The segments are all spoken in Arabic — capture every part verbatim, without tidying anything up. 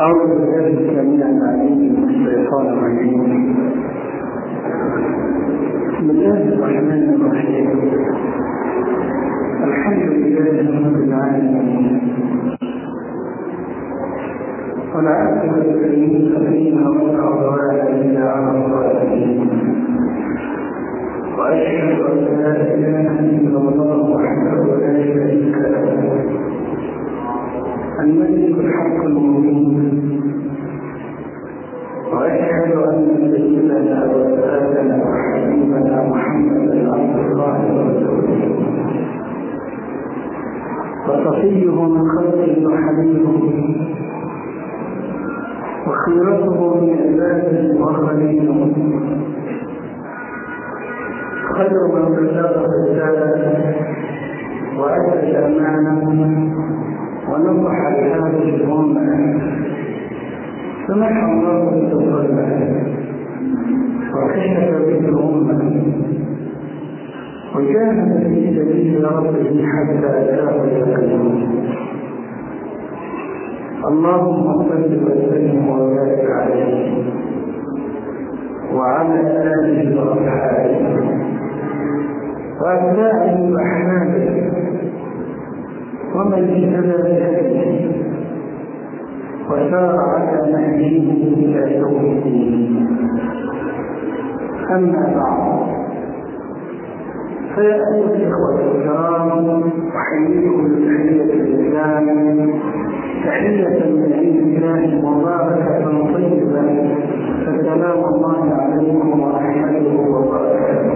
أعوذ بالله السميع العليم من الشيطان الرجيم. بسم الله الرحمن الرحيم. الحمد لله رب العالمين، والعاقبة للمتقين ولا عدوان إلا على الظالمين، وأشهد أن لا إله إلا الله وحده لا شريك له، الملك الحق المبين، وأشهد أن سيدنا وسادنا وحبيبنا محمدا عبد الله ورسوله وصفيه من خلقه وحبيبه وخيرته من عباده وخليله، خير من بلغ الرسالة وأدى الأمانة ونصح لهذه الأمة، سمح الله بالتوبة وكشف به الأمة وجاهد في سبيل ربه حتى أتاه اليقين. اللهم صل وسلم وبارك عليه وعلى آله وأصحابه وأتباعه وأحبابه ومن اهتدى بهديه وسار على نهجه إلى يوم الدين. أما بعد، فيا أيها الإخوة الكرام، أحييكم بتحية الإسلام، تحية من عند الله مباركة طيبة، فسلام الله عليكم ورحمته وبركاته.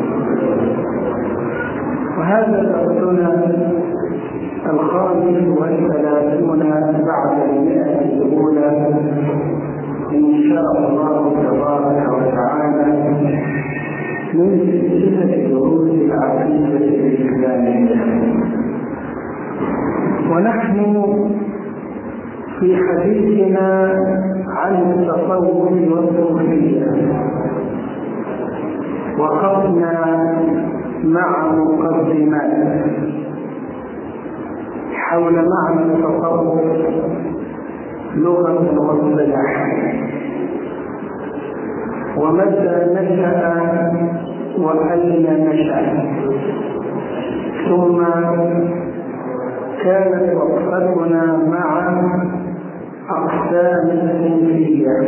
وهذا درسنا الخامس والثلاثون بعد المئة الأولى إن شاء الله تبارك وتعالى من سلسلة دروس العقيدة الإسلامية، ونحن في حديثنا عن التصوف والصوفية، وقفنا مع مقدمات حول معنى التصوف لغة واصطلاحا، ومتى نشأ وأين نشأ، ثم كانت وقفتنا مع أقسام الصوفية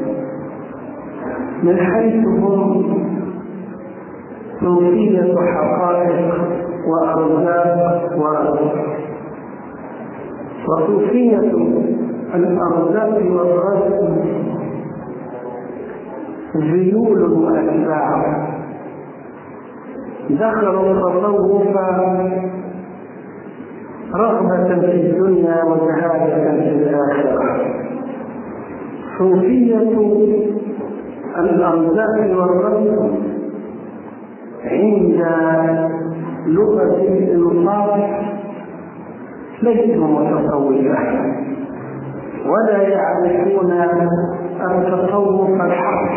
من حيث هم صوفية حقائق وأرزاق ورزق، وصوفية الأرزاق والرزق ذيول وأتباع. ذكروا التصوف رغبة في الدنيا وزهادة في الآخرة. صوفية الأرزاق والرزق عند لغة الإنصاف ليسوا متصوفة، ولا يعرفون التصوف الحق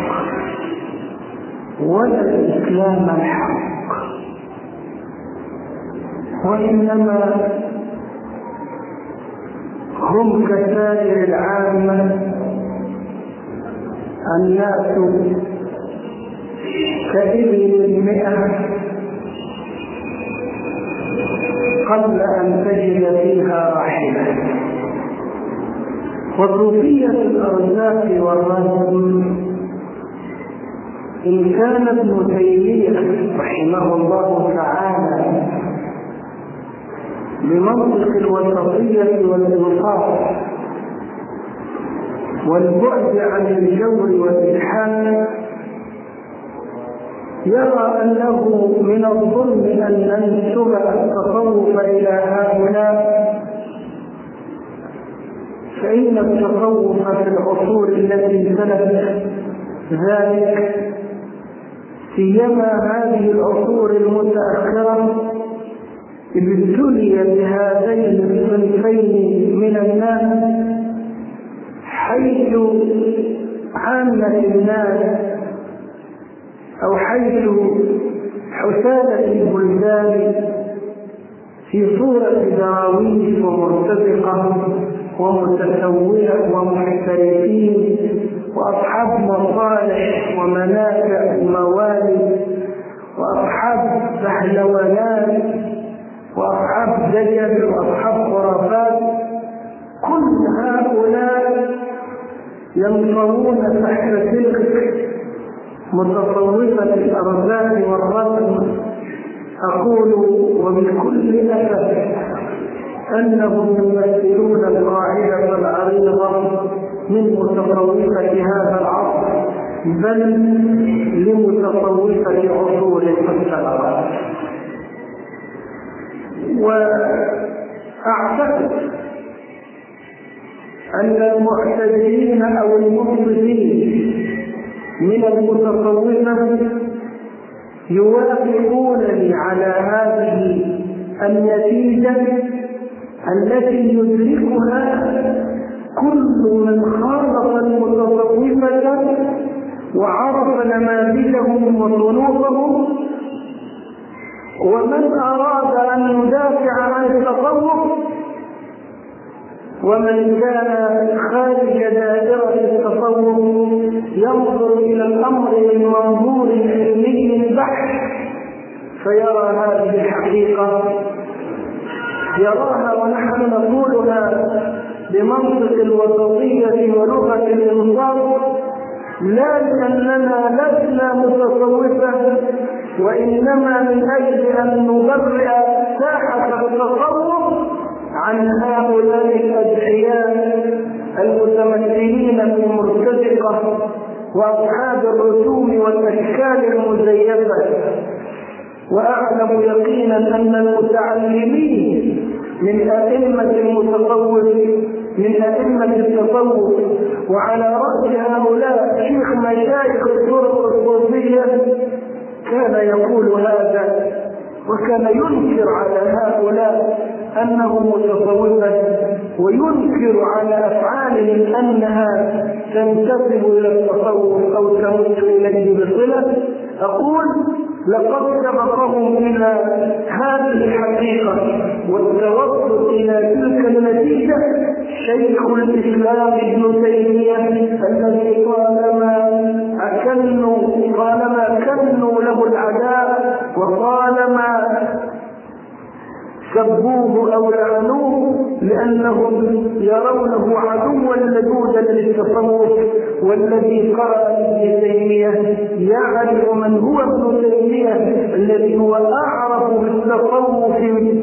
ولا الإسلام الحق، وإنما هم كسائر العامة، الناس كإبل المئة قبل أن تجد فيها راحلة. وصوفية الأرزاق والرزق إن كان ابن تيمية رحمه الله تعالى بمنطق الوسطية والإنصاف والبعد عن الجور والإلحاد يرى أنه من الظلم أن ننسب التصوف إلى هؤلاء، فإن التصوف في العصور التي سلفت ذلك، سيما هذه العصور المتأخرة، ابتلي بهذين الصنفين من الناس، حيث عامة الناس أو حيث حسادة البلدان في صورة دراويش ومرتزقة ومتسوية ومحترفين وأصحاب مصالح ومنافع وموالد وأصحاب بهلوانات وأصحاب دجل وأصحاب خرافات. كل هؤلاء ينصرون تحت تلك متصوفة الأرزاق والرسم. أقول وبكل أسف أنهم يمثلون القاعدة العريضة من متصوفة هذا العصر، بل لمتصوفة عصور السابقة. وأعتقد أن المعتدلين أو المنصفين من المتصوفة يوافقونني على هذه النتيجة التي يدركها كل من خالط المتصوفة وعرف نماذجهم وصنوفهم، ومن أراد أن يدافع عن التصوف ومن كان خارج دائرة التصوف ينظر إلى الأمر من منظور علمي بحت فيرى هذه الحقيقة، يراها ونحن نقولها بمنطق الوسطية ولغة الإنصاف، لا لأننا لسنا متصوفة وإنما من أجل أن نبرئ ساحة التصوف عن هؤلاء الأدعياء المتمثلين في المرتزقة وأصحاب الرسوم والأشكال المزيفة. وأعلم يقينا أن المتعلمين من أئمة المتصوف من أئمة التصوف وعلى رأس هؤلاء شيخ مشايخ الطرق الصوفية كان يقول هذا، وكان ينكر على هؤلاء أنهم متصوفة وينكر على أفعالهم أنها تنتسب إلى التصوف أو تمت إليه بصلة. أقول لقد سبقهم إلى هذه الحقيقة والتوصل إلى تلك النتيجة شيخ الإسلام ابن تيمية الذي طالما أكنوا طالما كنوا له العداء وطالما سبوه أو لعنوه لأنهم يرونه عدوا لدودا للتصوف، والذي قرأ ابن تيمية يعرف من هو ابن تيمية الذي هو أعرف بالتصوف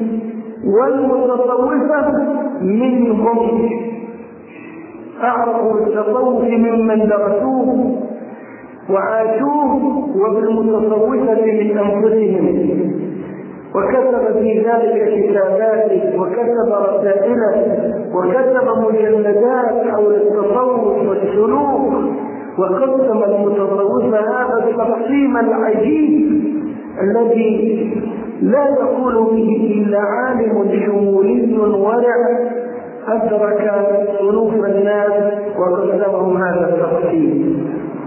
والمتصوفة منهم، أعرف بالتصوف ممن درسوه وعاشوه وبالمتصوفة من أنفسهم، وكتب في ذلك كتاباته وكتب رسائله وكتب مجلدات حول التصوف والسلوك، وقسم المتصوف هذا التقسيم العجيب الذي لا يقول به إلا عالم شمولي ورع أدرك صنوف الناس وقسمهم هذا التقسيم.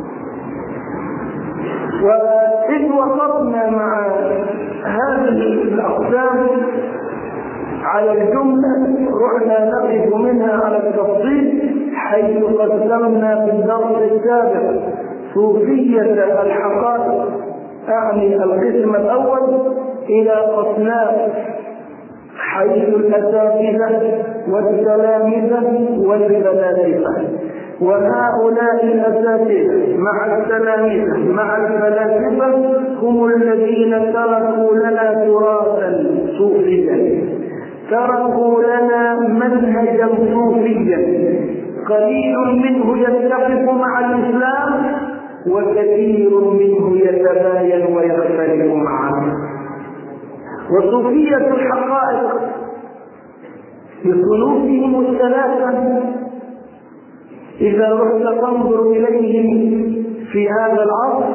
وإذ وقفنا مع هذه الأقسام على الجملة رحنا نقف منها على التفصيل حيث قسمنا في الدرس السابق صوفية الحقائق، أعني القسم الأول إلى أصناف حيث الأساتذة والتلامذة والفلاسفة، وهؤلاء الأساتذة مع التلامذة مع الفلاسفة هم الذين تركوا لنا تراثا صوفيا، تركوا لنا منهجا صوفيا قليل منه يتفق مع الإسلام وكثير منه يتباين ويختلف معه. وصوفية الحقائق بصنوفهم الثلاثة إذا رحت تنظر إليهم في هذا العصر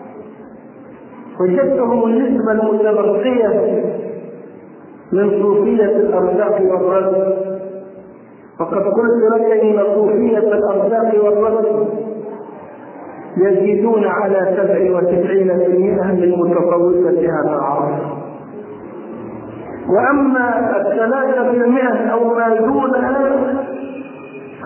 وجدتهم النسبة المتبقية من صوفية الأرزاق والرزق، فقد قلت لك إن صوفية الأرزاق والرزق يزيدون على سبع وتسعين بالمئة من متصوفة هذا العصر، وأما الثلاثة بالمئة أو ما دونها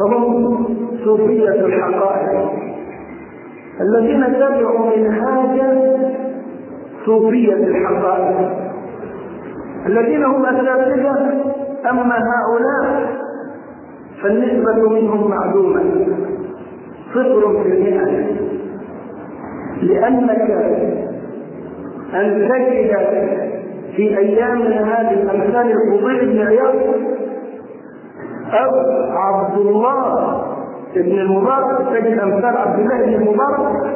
فهم صوفية الحقائق الذين تبعوا منهاج صوفية الحقائق الذين هم أساتذة. أما هؤلاء فالنسبة منهم معلومة صفر في المئة، لأنك أن تجد في أيامنا هذه أمثال الفضيل بن عياض أو عبد الله بن المبارك، تجد أمثال عبد الله بن المبارك،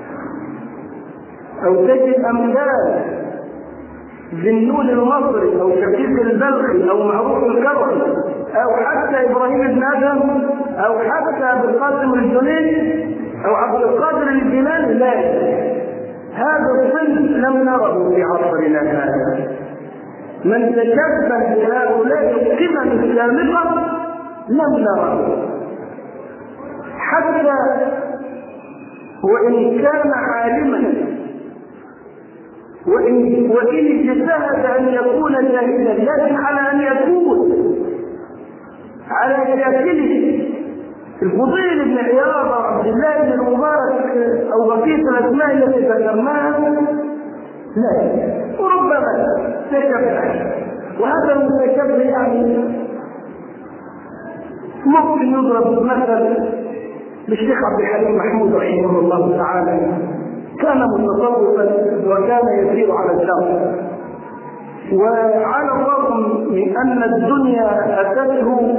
أو تجد أمثال ذنون المصري أو شقيق البلخي أو معروف الكرخي أو حتى إبراهيم بن آدم أو حتى عبد القاسم الجنيد أو عبد القادر الجيلاني. لا، هذا الصنف لم نره في عصرنا هذا. من تشبه بهؤلاء القمم السابقة لم نره، حتى وإن كان عالما وإن وإن اجتهد أن يكون جاهلا، لكن على أن يكون على شاكله الفضيل بن عياض وعبد الله بن المبارك أو بقية الأسماء التي ذكرناها، لا، وربما تشبه. وهذا المتشبه يعني ممكن يضرب مثل بالشيخ عبد الحليم محمود رحمه الله تعالى، كان متصوفا وكان يسير على الدرب، وعلى الرغم من أن الدنيا أتته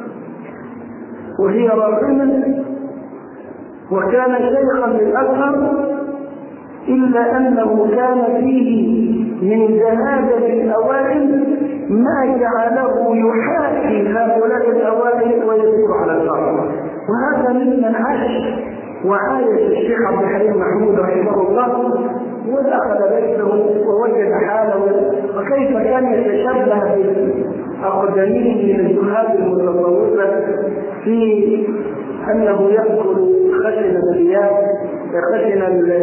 وهي راغمة وكان شيخا للأزهر، إلا أنه كان فيه من زهادة الأوائل ما جعله يحاكي هؤلاء الأوائل ويسير على الأرض. وهذا ممن عاش وعايش الشيخ عبد الحليم محمود رحمه الله، ودخل بيته ووجد حاله وكيف كان يتشبه بالأقدمين من الزهاد المتصوفة في أنه يأكل خشن الثياب خشن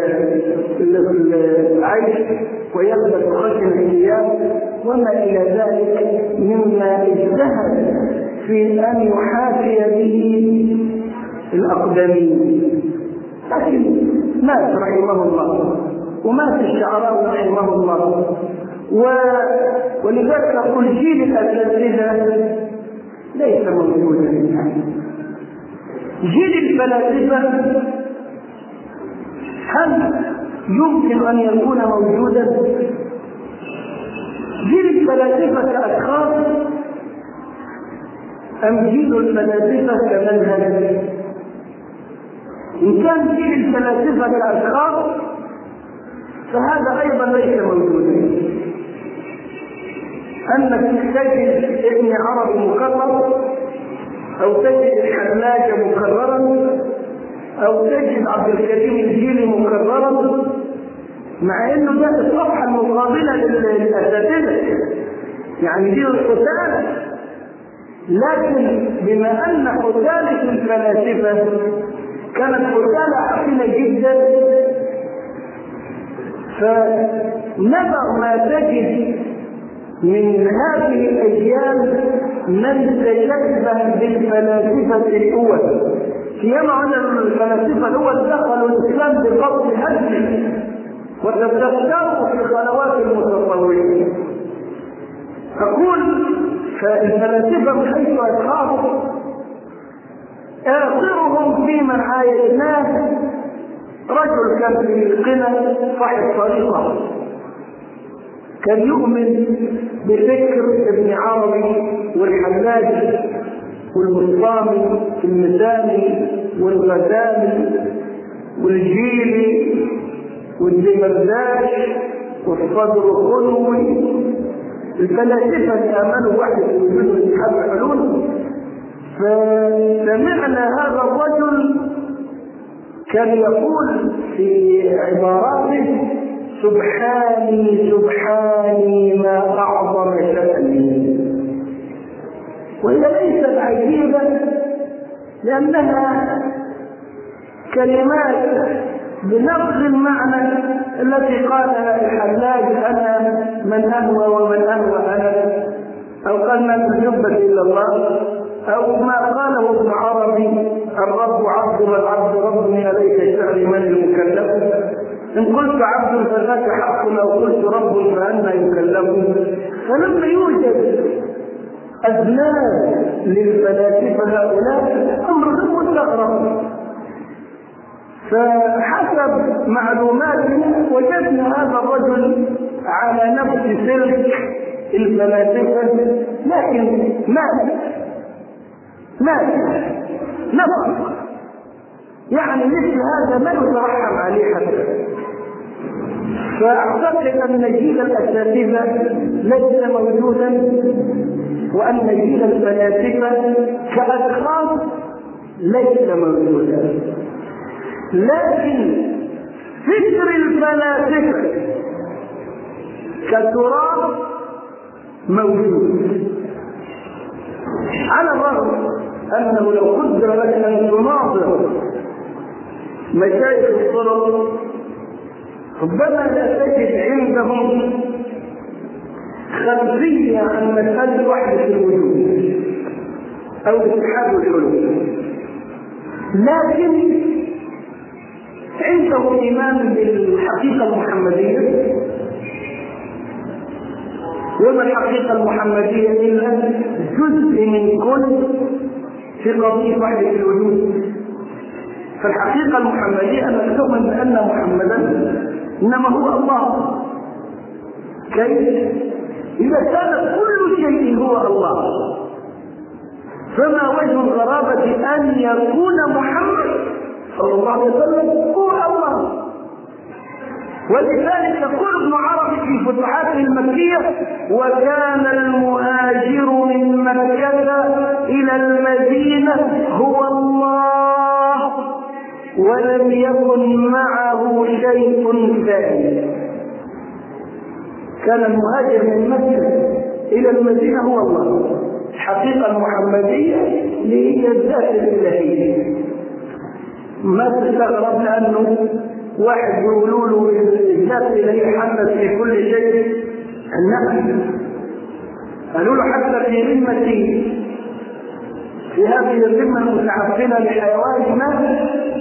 العيش ويلبس خشن الثياب وما إلى ذلك مما اجتهد في أن يحاكي به الأقدمين. لكن مات رحمه الله ومات الشعراء رحمه الله، و... ولذلك نقول جيل الأساتذة ليس موجودا الآن. جيل الفلاسفة هل يمكن أن يكون موجودا؟ جيل الفلاسفة كأشخاص أم جيل الفلاسفة كمنهج؟ إن كان جيل الفلاسفة كأشخاص فهذا أيضا ليس موجودا. أنك تجد ابن عربي مكرر أو تجد الحلاج مكررا أو تجد عبد الكريم الجيلي مكررا، مع أنه ده الصفحة المقابلة للأساتذة، يعني دي القتال. لكن بما أن قتالة الفلاسفة كانت قتالة عقيمة جدا، فنبغ ما تجد من هذه الأجيال من تشبه بالفلاسفة الأول. سيما أن الفلاسفة الأول دخلوا الإسلام بقصد هدم وتذكروا في خلوات المتصوفين. أقول فالفلاسفة من حيث أشخاص آخرهم في من عايشناه رجل كان في القنا صاحب طريقة، كان يؤمن بفكر ابن عربي والحلاج والمصطامي المزامي والغزالي والجيلي والدمرداش والصدر الخلوي. الفلاسفة آمنوا واحد في وجود الاتحاد الحلول. فسمعنا هذا الرجل كان يقول في عباراته: سبحاني سبحاني ما أعظم شأني. وهي ليست عجيبة لأنها كلمات بنفس المعنى التي قالها الحلاج: أنا من أهوى ومن أهوى أنا، أو قال: ما في الجبة إلا الله، أو ما قاله ابن عربي الرب عبد والعبد رب عليك الشعر من المكلف، إن قلت عبد فذاك حق أو قلت رب فأنا يكلف. فلما يوجد أذناب للفلاسفة هؤلاء أمر غير مستغرب. فحسب معلوماتنا وجدنا هذا الرجل على نفس سلك الفلاسفة، لكن مات مات نفق. يعني مثل هذا ما يترحم عليه حتى. فأعتقد أن جيل الأساتذة ليس موجودا، وأن جيل الفلاسفة كأشخاص ليس موجودا، لكن فكر الفلاسفة كتراث موجود، على الرغم أنه لو قدر لك أن تناظر مشايخ الطرق ربما لا تجد عندهم خلفية عن مسألة وحدة الوجود أو اتحاد الحلول، لكن عندهم إيمان بالحقيقة المحمدية. وما الحقيقة المحمدية إلا جزء من كل في قضية وحدة الوجود. فالحقيقة المحمدية أن تؤمن بأن محمدا إنما هو الله. كيف؟ إذا كان كل شيء هو الله فما وجه الغرابة أن يكون محمد صلى الله عليه وسلم هو الله؟ ولذلك يقول ابن عربي في فتوحاته المكية: وكان المهاجر من مكة إلى المدينة هو الله ولم يكن معه شيء ثاني. كان المهاجر من مكة إلى المدينة هو الله. الحقيقة المحمدية هي الذات الإلهية. ما تستغرب لأنه واحد يقولوا له الذات الإلهية حدث في كل شيء النفس، قالوا له حتى في ذمتي في هذه الذمة المتعفنة لحيوان ما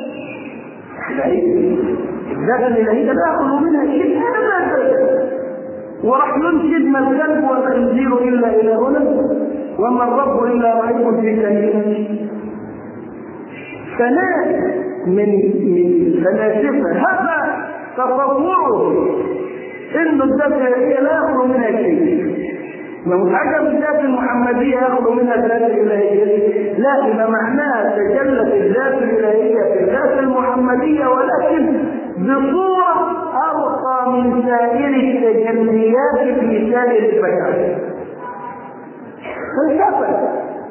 الذات الإلهية لا يأخذ منها شيء أبدا، وراح ينشد ما الكلب والخنزير إلا إلى هنا وما الرب إلا رأيكم في كلمة. فناس من من فلاسفة هذا تصوره إن الذات الإلهية لا يأخذ منها شيء، ومتعجب الذات المحمدية يأخذ منها الذات الإلهية، لا إذا معناها تجلت الذات الإلهية في الذات المحمدية ولكن بصورة أرقى من سائر التجليات في سائر البشر. فلسفة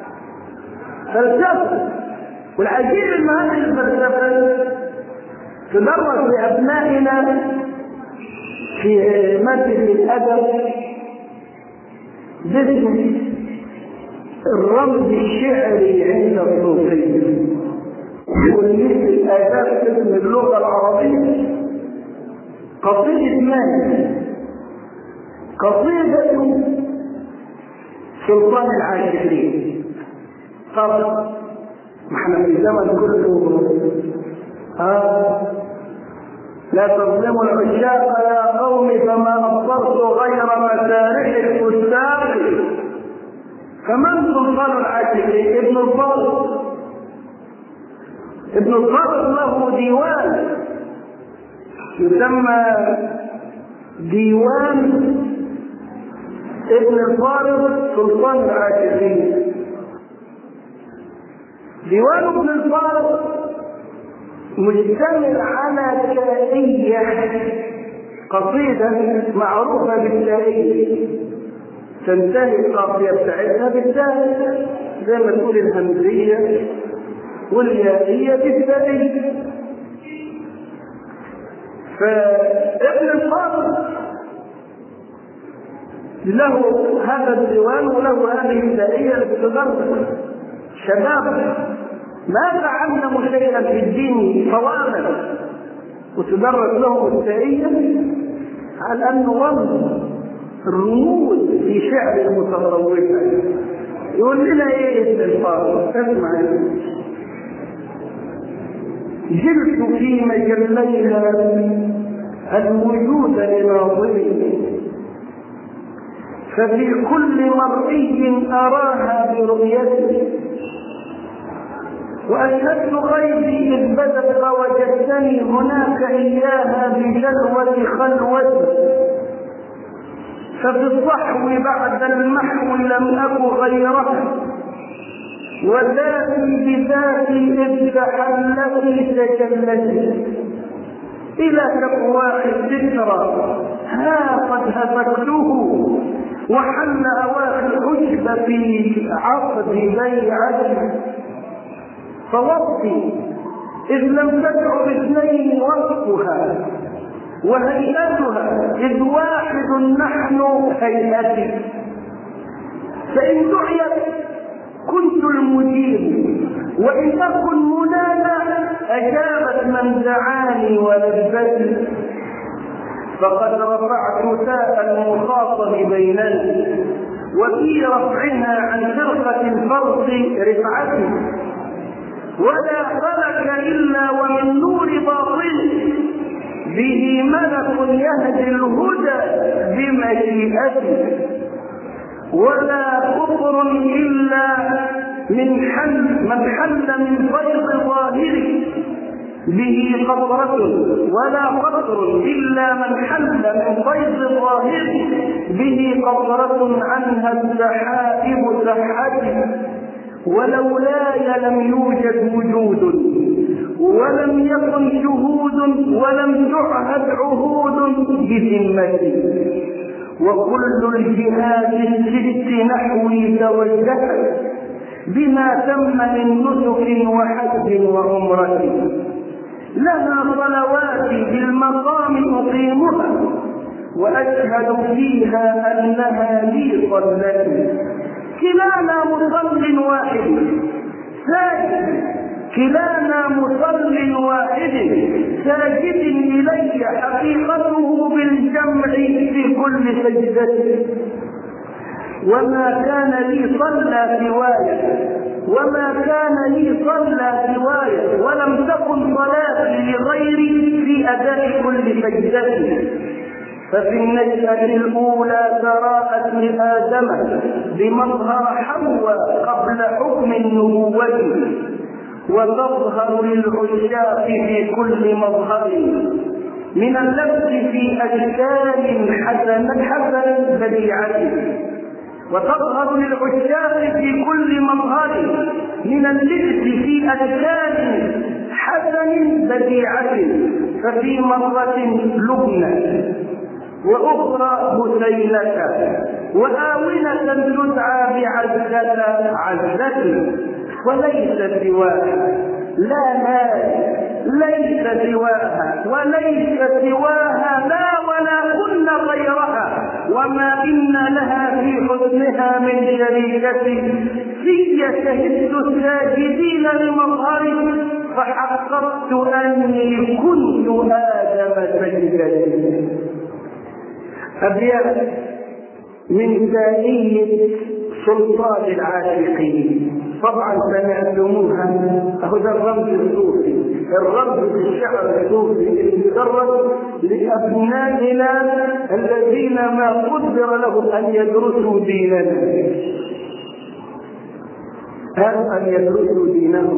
فلسفة والعجيب ان هذه الفلسفه تدرس لابنائنا في ماده الادب باسم الرمز الشعري عند الصوفيه، والمثل الاداب باسم اللغه العربيه. قصيده مالك قصيده سلطان العاشقين. طبعا نحن في زمن كله آه لا تظلموا العشاق يا قوم فما أبصرت غير مسارح الفساق. فمن سلطان العاشقين؟ ابن الفارض. ابن الفارض له ديوان يسمى ديوان ابن الفارض سلطان العاشقين. ديوان ابن الفارض مشتمل على تائية، قصيدة معروفة بالتائية، تنتهي القافية بتاعتها بالتائية زي ما تقول الهمزية واليائية بالتائية. فابن الفارض له هذا الديوان وله هذه التائية التي تدرس شباب ما تعلموا شيئا في الدين صوابا وتدرس لهم التائية على أنه رمز الرموز في شعر المتصوفة. يقول لنا ايه الفاضل؟ اسمع، جلت في مجليها الوجود لناظري، ففي كل مرئي أراها برؤيتي، وأشهدت غيبي إذ بدت وجدتني هناك إياها بجلوة خلوتي، ففي الصحو بعد المحو لم أك غيرها، وذاتي بذاتي إذ تحلتي تجلتي، إلى تقواه الذكرى ها قد هتكته، وحل أواخي العجب في عقد بيعتي، فوصفي إذ لم تدع باثنين وصفها، وهيئتها إذ واحد نحن هيئتي، فإن دعيت كنت المجيب، وإن تكن منادى أجابت من دعاني ولبتي، فقد رفعت تاء المخاطب بيننا، وفي رفعها عن فرقة الفرق رفعتي، ولا فلك إلا ومن نور باطل، به ملك يهدي الهدى بمشيئته، ولا كفر إلا من حل من حل من فيض ظاهره به قطرة، ولا قطر إلا من حل من فيض ظاهره به قطرة عنها السحائب سحته، ولولاي لم يوجد وجود، ولم يكن شهود، ولم تعهد عهود بذمتي، وكل الجهات الست نحوي توجهت بما تم من نسك وحج وعمرة، لها صلواتي بالمقام أقيمها، وأشهد فيها أنها لي صلتي، كلانا مصل واحد ساجد، كلانا مصل واحد ساجد إلي حقيقته بالجمع في كل سجدة، وما كان لي صلى سواي، وما كان لي صلى سواي، ولم تكن صلاتي لغيري في أداء كل سجدة، ففي النشأة الأولى تراءت لآدم بمظهر حواء قبل حكم النبوة، وتظهر للعشاق في كل مظهر من اللبس في أشكال حسن حسن بديعة، وتظهر للعشاق في كل مظهر من اللبس في أشكال حسن بديعة، ففي مرة لبنى وأخرى بثينة وآونة تدعى بعزة عزة، وليس سواها، لا لا ليس سواها، وليس سواها لا ولا كن غيرها، وما إن لها في حسنها من شريكة، في شهدت الساجدين لمظهري، فحققت أني كنت آدم سجدتي. أبيات من ثانية سلطان العاشقين، طبعا سمعتموها، هذا الرمز الصوفي، الرمز في الشعر الصوفي المدرس لأبنائنا الذين ما قدر لهم أن يدرسوا ديننا، هل أن يدرسوا دينهم.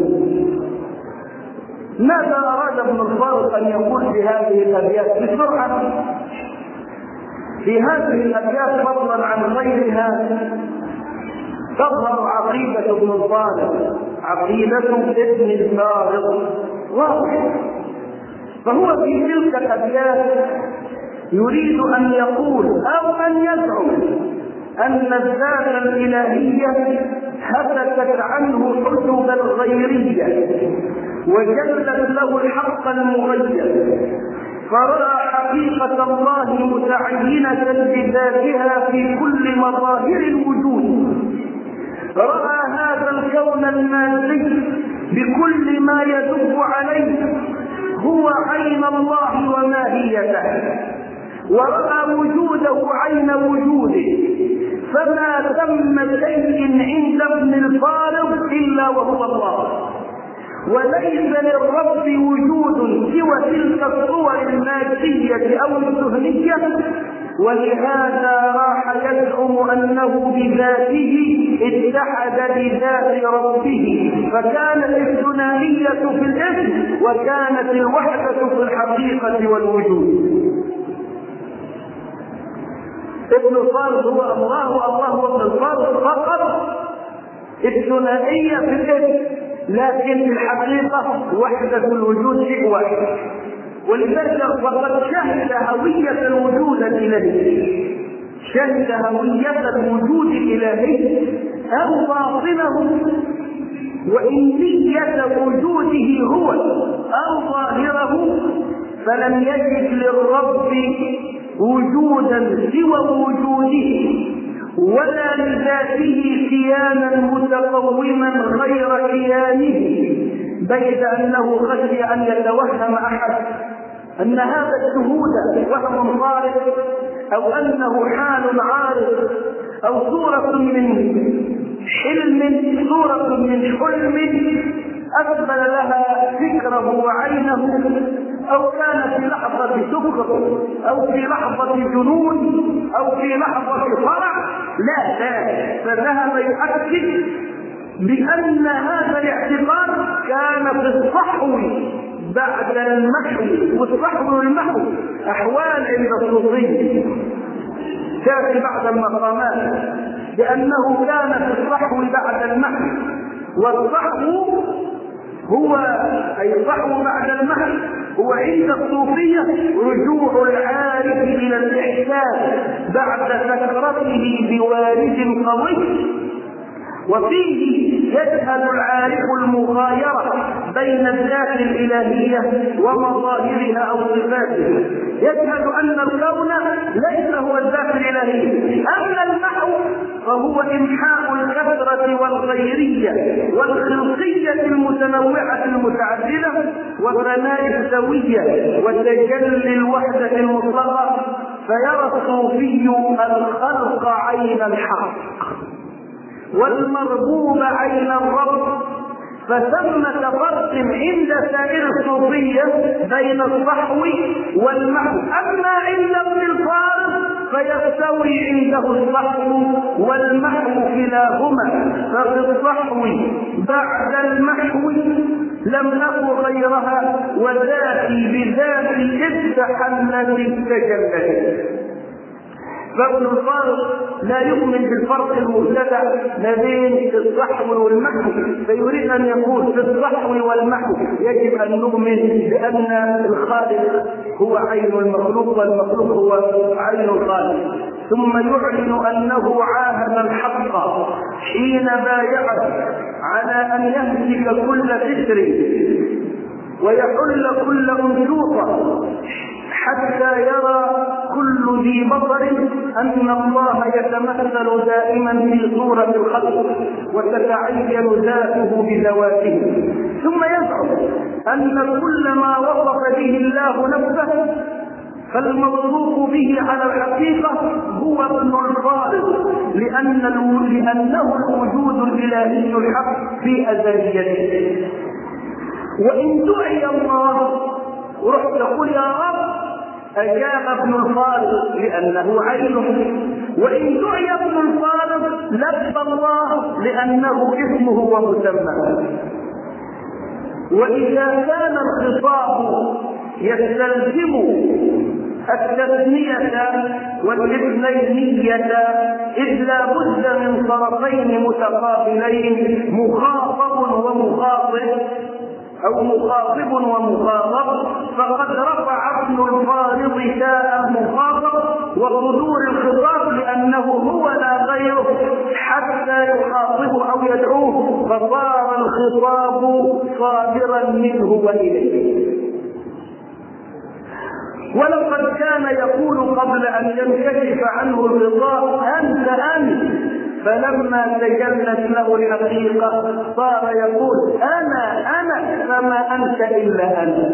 ماذا أراد ابن الفارق أن يقول في هذه الأبيات بسرعة؟ في هذه الأبيات فضلا عن غيرها تظهر عقيدة ابن الفارق، عقيدة ابن الفارق واضح، فهو في تلك الأبيات يريد أن يقول أو أن يزعم أن الذات الإلهية هتكت عنه حجب الغيرية، وجلت له الحق المغير، فرأى حقيقة الله متعينة بذاتها في كل مظاهر الوجود، رأى هذا الكون المادي بكل ما يدب عليه هو عين الله وماهيته، ورأى وجوده عين وجوده، فما ثم شيء عند ابن الفارض إلا وهو الله، وليس للرب وجود سوى تلك الصور المادية أو الذهنية، ولهذا راح يزعم أنه بذاته اتحد بذات ربه، فكانت الثنائية في الاسم وكانت الوحدة في الحقيقة والوجود. ابن الفارض هو الله، الله هو ابن الفارض فقط، الثنائية في الاسم، لكن في الحقيقة وحدة الوجود شيء واحد. ولذلك وقد شهد هوية الوجود الإلهي، شهد هوية الوجود الإلهي أو باطنه وإنية وجوده هو أو ظاهره، فلم يجد للرب وجودا سوى وجوده، ولا لذاته كيانا متقوما غير كيانه، بيد أنه خشي أن يتوهم أحد أن هذا الشهود وهم خارق، أو أنه حال عارض، أو صورة من حلم صورة من حلم أقبل لها فكره وعينه، أو كان في لحظة سكر، أو في لحظة جنون، أو في لحظة فرح. لا لا، فذهب يؤكد بأن هذا الاعتقاد كان في الصحو بعد المحو، والصحو والمحو أحوال عند الصوفية تأتي بعد المقامات، لأنه كان في الصحو بعد المحو، والصحو هو أي الصحو بعد المحو هو عند الصوفية رجوع العارف إلى الإحساس بعد سكرته بوارد قوي، وفيه يجهل العارف المغايرة بين الذات الإلهية ومظاهرها أو صفاتها، يجهل أن الكون ليس هو الذات الإلهية. أما المحو فهو إمحاء الكثرة والغيرية والخلقية المتنوعة المتعددة وثناء السوية وتجلي الوحدة المطلقة، فيرى الصوفي الخلق عين الحق والمربوب عين الرب، فثمة فرق عند سائر الصوفية بين الصحو والمحو. أما عند ابن الفارض فيستوي عنده الصحو والمحو كلاهما، ففي الصحو بعد المحو لم نكن غيرها، وذاتي بذاتي استحلت التجلت. فابن الفارض لا يؤمن بالفرق المبتدع ما بين الصحو والمحو، فيريد ان يقول في الصحو والمحو يجب ان نؤمن بان الخالق هو عين المخلوق والمخلوق هو عين الخالق، ثم يعلن انه عاهد الحق حين بايعه على ان يهلك كل فكر ويحل كل انشوطه، حتى يرى كل ذي بصر أن الله يتمثل دائما في صورة الخلق وتتعين ذاته بذواته، ثم يزعم أن كل ما وصف به الله نفسه فالموصوف به على الحقيقة هو ابن الفارض، لأن لأنه الوجود الإلهي الحق في أزليته. وإن دعي الله ورحت تقول يا رب أجاب ابن الفارض لأنه عينه، وإن دعي ابن الفارض لبى الله لأنه اسمه ومسماه. وإذا كان الخطاب يستلزم التثنية والاثنينية إذ لا بد من طرفين متقابلين مخاطب ومخاطب أو مخاطب ومخاطب، فقد رفع ابن الفارض تاء مخاطب وصدور الخطاب لأنه هو لا غيره حتى يخاطبه أو يدعوه، فصار الخطاب صادرا منه وإليه. ولقد كان يقول قبل أن ينكشف عنه الغطاء أنت أنت، فلما تجلت له الحقيقة صار يقول أنا أنا فما أنت إلا أنا.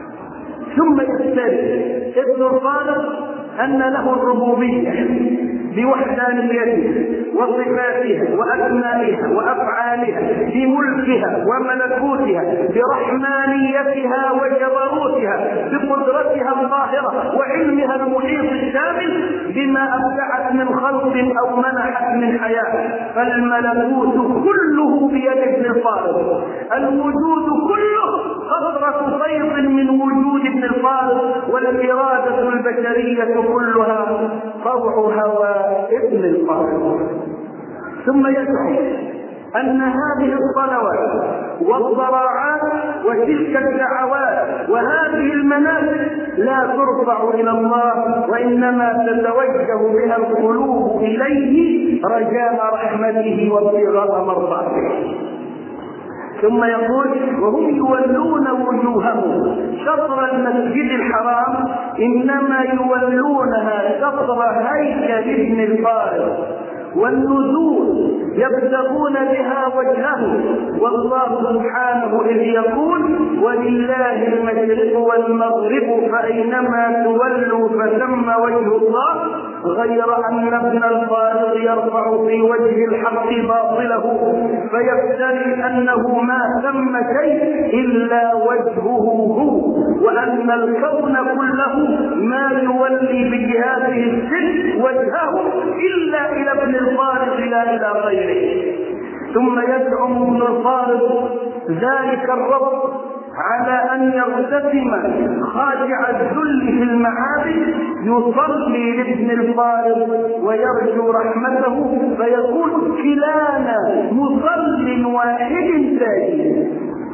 ثم يستدل ابن الفارض أن له الربوبية بوحدانيتها وصفاتها وأسمائها وأفعالها، بملكها وملكوتها، برحمانيتها وجبروتها، بقدرتها الظاهرة وعلمها المحيط الشامل بما أبدعت من خلق أو منحت من حياة. فالملكوت كله بيد ابن الفارض، الوجود كله قطرة فيض من وجود ابن الفارض، والإرادة البشرية كلها طوع هوى ابن الفارض. ثم يدعو أن هذه الصلوات والضراعات وتلك الدعوات وهذه المناسك لا ترفع إلى الله، وإنما تتوجه بها القلوب إليه رجاء رحمته وابتغاء مرضاته. ثم يقول: وهم يولون وجوههم شطر المسجد الحرام، إنما يولونها شطر هيكل ابن الفارض، والنزول يبتغون بها وجهه، والله سبحانه إذ يقول: ولله المشرق والمغرب فأينما تولوا فثم وجه الله، غير أن ابن الفارض يرفع في وجه الحق باطله فيفتري أنه ما ثم شيء إلا وجهه هو، وأن الكون كله ما يولي بجهاته الست وجهه إلا إلى ابن الفارض لا إلى غيره. ثم يزعم ابن الفارض ذلك الرب على أن يرتسم خاشع الذل في المعابد يصلي لابن الفارض ويرجو رحمته، فيقول: كلانا مصل واحد ساجد،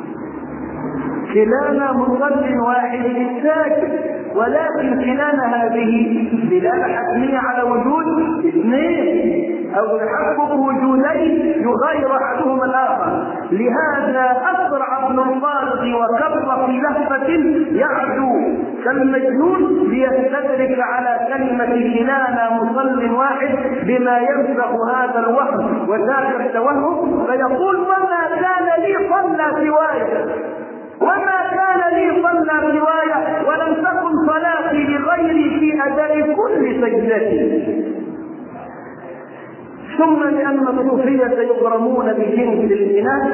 كلانا مصل واحد ساجد، ولكن كلانا هذه دلالة حتمية على وجود اثنين أو تحقق وجودين يغير أحدهما الآخر. لهذا أسرع ابن الفارض وكبر في لهفة يعدو كالمجنون ليستدرك على كلمة كلانا مصل واحد بما يمسح هذا الوهم وذاك التوهم، فيقول: وما كان لي صلى سواي، وما كان لي صلى سواي، ولم تكن صلاتي لغيري في أداء كل سجدتي. ثم لأن الصوفية يغرمون بجنس الإناث،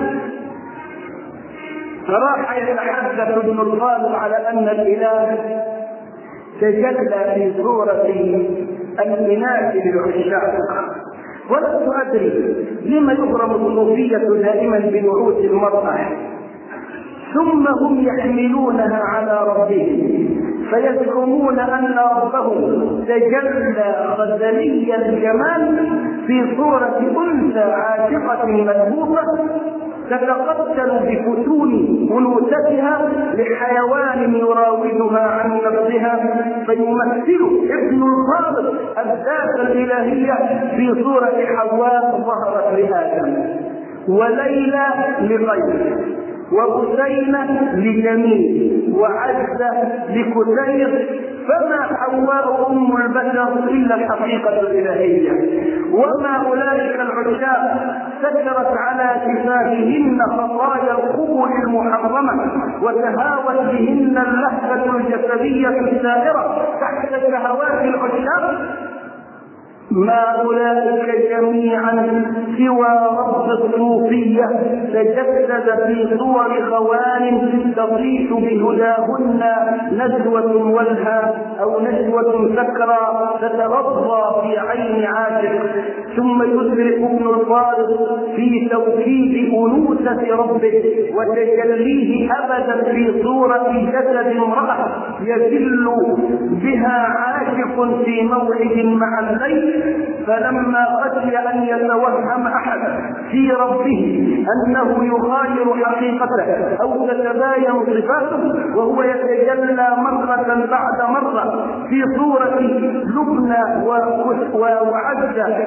فراح يتحدث ابن الفارض على أن الإله تجلى في صورة الإناث للعشاق. ولست أدري لما يغرم الصوفية دائما بنعوت المرأة، ثم هم يحملونها على ربهم فيزعمون أن ربهم تجلى غزلي الجمال في صورة أنثى عاشقة ملهوفة تتقتل بفتون أنوثتها لحيوان يراودها عن نفسها، فيمثل ابن الفارض الذات الإلهية في صورة حواء ظهرت لآدم، وليلى لغيره، وحسين لجميل، وعزة لكتير، فما حواء أم البشر إلا الحقيقة الإلهية. وما أولئك العشاق سكرت على كفافهن خطايا القبول المحرمة، وتهاوت بهن اللهفة الجسدية السائرة تحت شهوات العشاق. ما أولئك جميعا سوى رب الصوفية تجسد في صور خوان تطيش بهداهن نزوة ولها أو نزوة سكرى تترضى في عين عاشق. ثم يدرك ابن الفارض في توكيد أنوثة ربه وتجليه أبدا في صورة جسد امرأة يذل بها عاشق في موعد مع الليل، فلما خشي أن يتوهم أحد في ربه أنه يغاير حقيقته أو تتباين صفاته وهو يتجلى مرة بعد مرة في صورة لبنى وعزة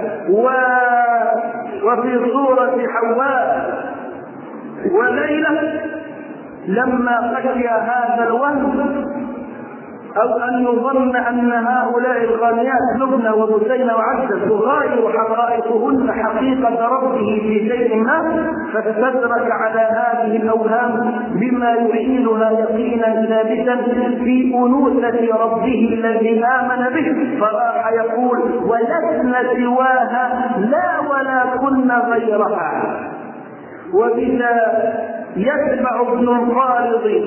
وفي صورة حواء وليلى، لما خشي هذا الوهم أو أن يظن أن هؤلاء الغانيات لبنى وحسين وعزة تغاير حقائقهن حقيقة ربه في شيء ما، فاستدرك على هذه الأوهام بما مما يحيلها يقينا ثابتا في أنوثة ربه الذي آمن به، فراح يقول ولسنا سواها لا ولا كنا غيرها. وبذا يتبع ابن القارض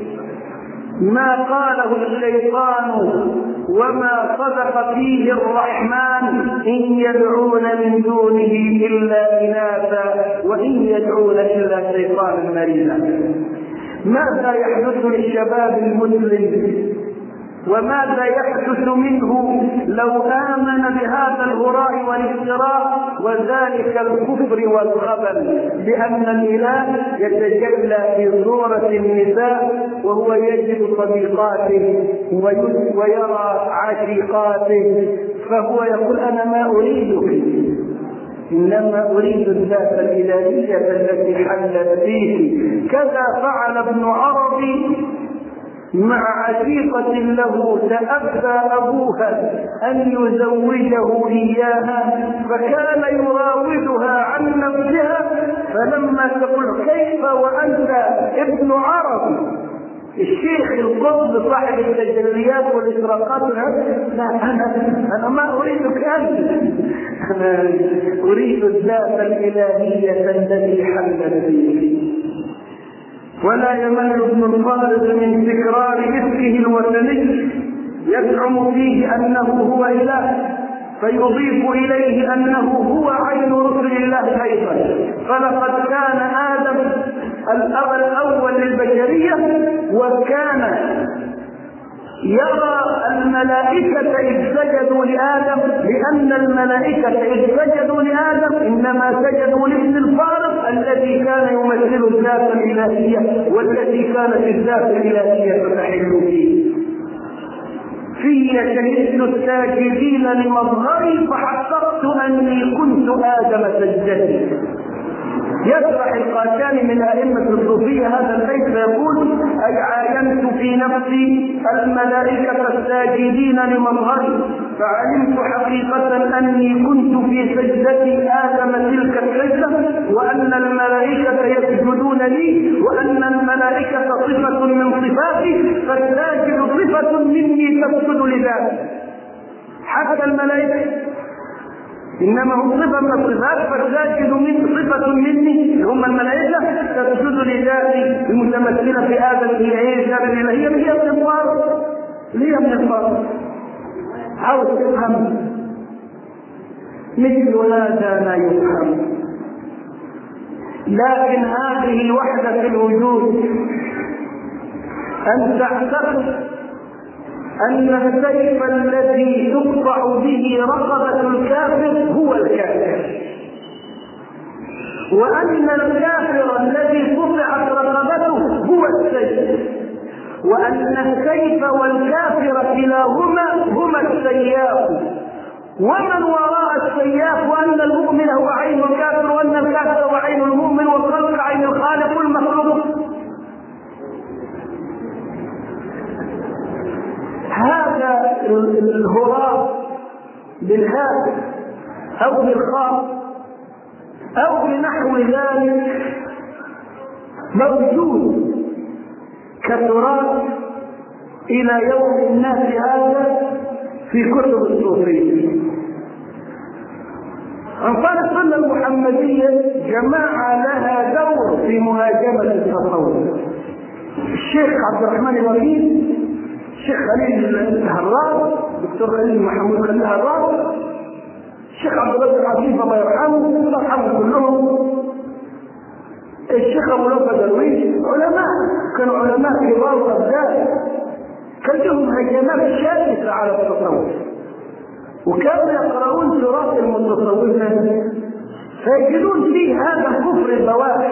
ما قاله الشيطان وما صدق فيه الرحمن إن يدعون من دونه إلا إناثا وإن يدعون إلا شيطانا مريدا. ماذا يحدث للشباب المسلم وماذا يحدث منه لو آمن بهذا الهراء والافتراء وذلك الكفر والخبل؟ لأن الإله يتجلى في صورة النساء وهو يجد صديقاته ويرى عشيقاته، فهو يقول أنا ما أريدك، إنما أريد الذات الإلهية التي حلت فيه. كذا فعل ابن عربي مع عشيقة له تأبى أبوها أن يزوجه إياها، فكان يراودها عن نفسها، فلما تقول كيف وأنت ابن عربي الشيخ القطب صاحب التجليات والإشراقات، لا أنا أنا ما أريدك أنت، أنا أريد الذات الإلهية التي حلت فيه. ولا يمل ابن القارض من تكرار اسمه الوثني يزعم فيه أنه هو إله، فيضيف إليه أنه هو عين رسل الله أيضا. فلقد كان آدم الأب الأول للبشرية، وكان يرى الملائكة إذ سجدوا لآدم، لأن الملائكة إذ سجدوا لآدم إنما سجدوا لابن الفارق الذي كان يمثل الذات الإلهية والتي كانت الذات الإلهية تحل فيه. في شهدت الساجدين لمظهري فحققت أني كنت آدم سجدتي. يشرح القاشاني من أئمة الصوفية هذا البيت فيقول أي عاينت في نفسي الملائكة الساجدين لمظهري فعلمت حقيقة أني كنت في سجدة آدم تلك السجدة، وأن الملائكة يسجدون لي، وأن الملائكة صفة من صفاتي، فالساجد صفة مني تسجد لذاتي. حتى الملائكة إنما هم صفة من الصفات، فالساجد من صفة مني هم الملائكة تسجد لذاتي المتمثلة في آدم الإلهية الإلهية اللي هي من الفارق اللي هي من الفارق. عاوز تفهم مثل هذا لا يفهم، لكن هذه الوحدة في الوجود أن تعتقد أن السيف الذي تقطع به رقبة الكافر هو الكافر، وأن الكافر الذي قطعت رقبته هو السيف، وأن السيف والكافر كلاهما هما السياف، ومن وراء السياف، وأن المؤمن هو عين الكافر، وأن الكافر هو عين المؤمن، والخلق عين الخالق والمخلوق. هذا الهراء بالهاء أو بالخاء أو بنحو ذلك موجود كتراث إلى يوم الناس هذا في كتب الصوفية. أنصار السنة المحمدية جماعة لها دور في مهاجمة التصوف. الشيخ عبد الرحمن الوكيل، الشيخ خليل الهراس، دكتور خليل محمود خليل الهراس، الشيخ عبد الله العزيز الله يرحمه، الله يرحمه كلهم، الشيخ ابو لطفي درويش، علماء كانوا علماء كبار وابدال، كان لهم هجمات شرسه على التصوف، وكانوا يقرؤون تراث المتصوفه فيجدون فيه هذا الكفر البواح،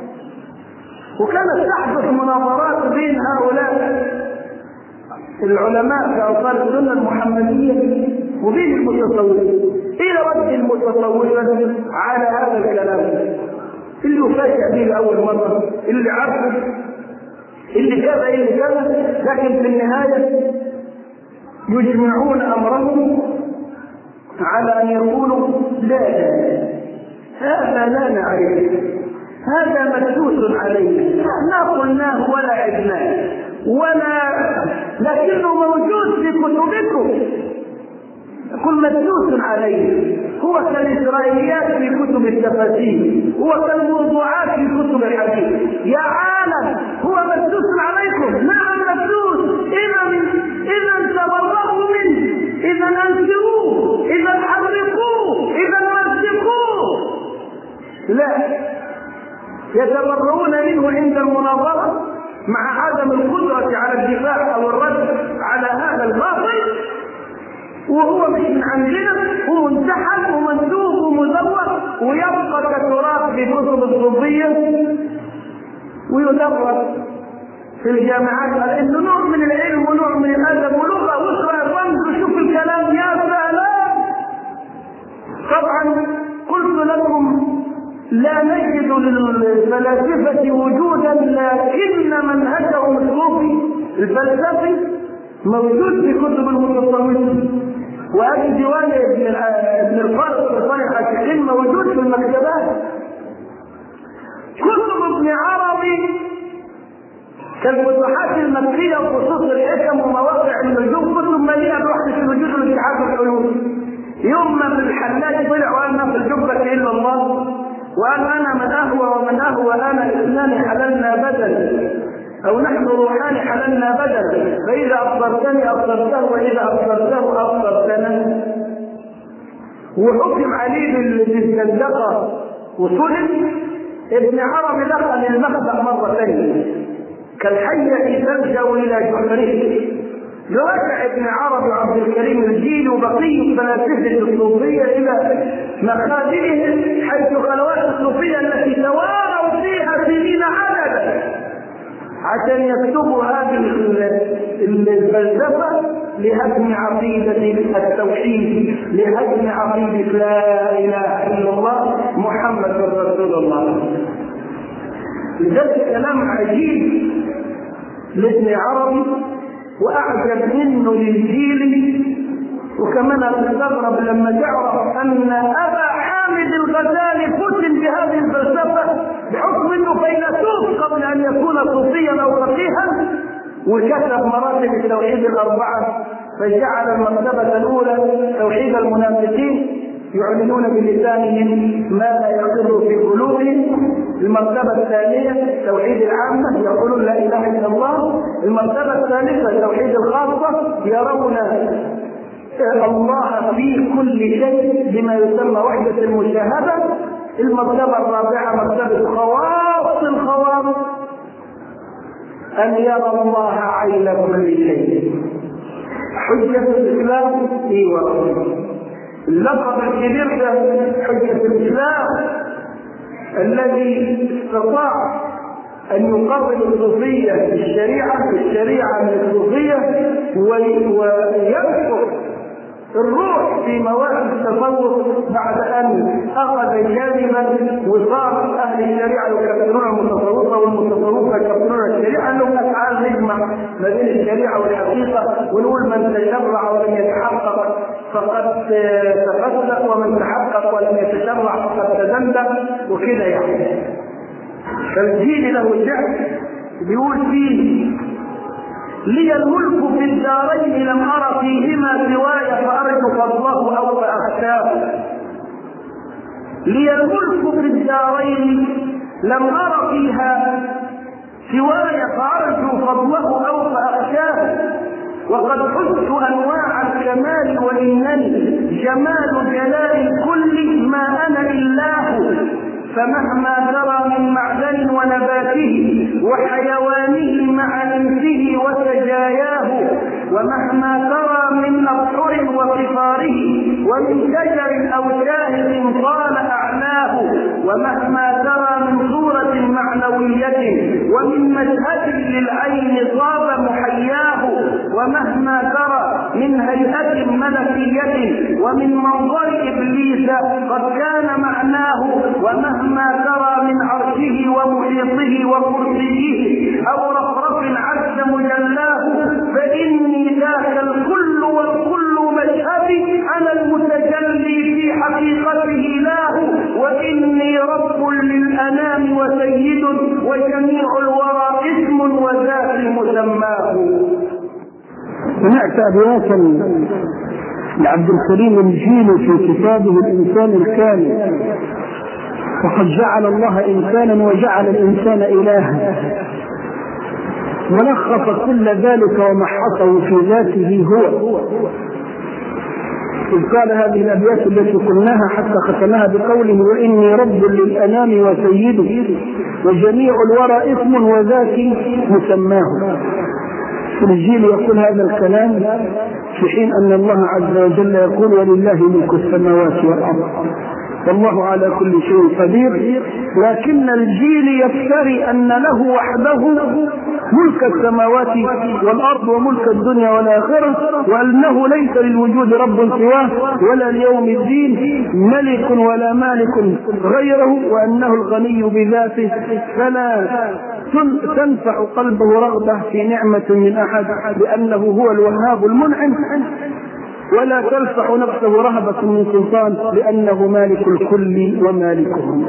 وكانت تحدث مناظرات بين هؤلاء العلماء في أنصار السنة المحمدية وبين المتصوفين إلى رد المتصوفة على هذا الكلام اللي يفاجئ به لأول مرة، اللي عرفه، اللي كذا اللي كذا، لكن في النهاية يجمعون أمرهم على أن يقولوا لا هذا لا نعرفه، هذا مدسوس عليه، ما قلناه عجائبناه ولا لكنه موجود في كتبكم، كل مدسوس عليه. هو كالإسرائيليات في كتب التفاسير، هو كالموضوعات في كتب الحديث. يا عالم هو مدسوس عليكم، نعم مدسوس. إذا إذا تبرأوا منه، إذا أنكروه، إذا حرقوه، إذا مزقوه. لا، يتبرؤون منه عند المناظرة مع عدم القدرة على الدفاع أو الرد على هذا الباطل، وهو مش من عندنا، ومنتحل ومندوب ومزور، ويبقى كتراث في كتب الصوفية ويدرس في الجامعات على انه نوع من العلم ونوع من الادب ولغه واقرا الرمز وشوف الكلام. يا سلام! طبعا قلت لكم لا نجد للفلاسفه وجودا، لكن منهجهم الصوفي الفلسفي موجود في كتب المتصوفه. وهذه ديوان ابن الفارس وصالح الحكيم موجود في المكتبات. كتب ابن عربي كالفتوحات المكية وخصوص الحكم ومواقع النجوم، كتب مليئة بوحدة الوجود والاتحاد الحلول. يوم ما في الحلاج طلع وقال ما في الجبة إلا الله، وقال أنا من أهوى ومن أهوى أنا اثنان حللنا بدل، أو نحن روحان حللنا بدل، فإذا أبصرتني أبصرته وإذا أبصرته أبصرتنا. وحكم عليه بالزندقة وصلب. ابن عربي دخل المخبأ مرة ثانية كالحية تلجأ إلى جحره. رجع ابن عربي وعبد الكريم الجيل وبقية الفلاسفة الصوفية إلى مخابئهم حيث خلوات الصوفية التي تواروا فيها سنين عددا عشان يكتبوا هذه الفلسفة لهدم عقيدة التوحيد، لهدم عقيدة لا إله إلا الله محمد رسول الله. ده كلام عجيب لابن عربي وأعجب منه للجيل. وكمان هتستغرب لما تعرف أن أبا حامد الغزالي فتن بهذه الفلسفة بحكم أنه فيلسوف قبل أن يكون صوفيا أو فقيها، وكتب مراتب التوحيد الأربعة، فجعل المرتبة الأولى توحيد المنافقين يعلنون بلسانهم ما لا يقر في قلوبهم. المرتبة الثانية توحيد العامة يقولون لا إله إلا الله. المرتبة الثالثة توحيد الخاصة يرون الله في كل شيء بما يسمى وحدة المشاهدة. المرتبة الرابعة مرتبة خواص الخواص أن يرى الله عين كل شيء. حجة الإسلام إيوه اللقب الكبير ده حجة الإسلام الذي استطاع أن يقرب الصوفية الشريعة الشريعة من الصوفية وينفق الروح في مواهب التصوف بعد أن أخذ جانبا وصار أهل الشريعة يكفرون المتصوفة والمتصوفة يكفرون الشريعة. أنه تعال نجمع ما بين الشريعة والحقيقة ونقول من تشرع ولم يتحقق فقد تفسق ومن تحقق ولم يتشرع فقد تزندق وكذا. يعني فالجيل له شعر بيقول فيه لي الملك في الدارين لم أرى فيهما سواي فأرجو فضله أو فأخشاه. لي الملك في الدارين لم أرى فيها سواي فأرجو فضله أو فأخشاه. وقد حزت أنواع الكمال وإنني جمال جلال الكل ما أنا إلاه. فمهما ترى من معدن ونباته وحيوانه مع انسه وسجاياه، ومهما ترى من أبحر وقفاره ومن شجر أو شاهد طال أعلاه، ومهما ترى من صورة معنوية ومن مشهد للعين صاب محياه، ومهما ترى من هيئة ملكية ومن منظر إبليس قد كان معناه، ومهما ترى من عرشه ومحيطه وكرسيه أو رفرف عز مجلاه، فإني ذاك الكل والكل مشهدي أنا المتجلي في حقيقته له، وإني رب للأنام وسيد وجميع الورى اسم وذات مسماه. سمعت أبياتا لعبد الكريم الجيلي في كتابه الإنسان الكامل: وقد جعل الله إنسانا وجعل الإنسان إلها، ولخص كل ذلك ومحصه في ذاته هو. إذ قال هذه الأبيات التي قلناها حتى ختمها بقوله: وإني رب للأنام وسيده وجميع الورى اسم وذاتي مسماه. الجيل يقول هذا الكلام في حين أن الله عز وجل يقول: ولله ملك السماوات والأرض والله على كل شيء قدير. لكن الجيل يفتري أن له وحده ملك السماوات والأرض وملك الدنيا والآخرة، وأنه ليس للوجود رب سواه ولا ليوم الدين ملك ولا مالك غيره، وأنه الغني بذاته فلا تنفع قلبه رغبة في نعمة من أحد لأنه هو الوهاب المنعم، ولا تلفح نفسه رهبة من سلطان لأنه مالك الكل ومالكهم.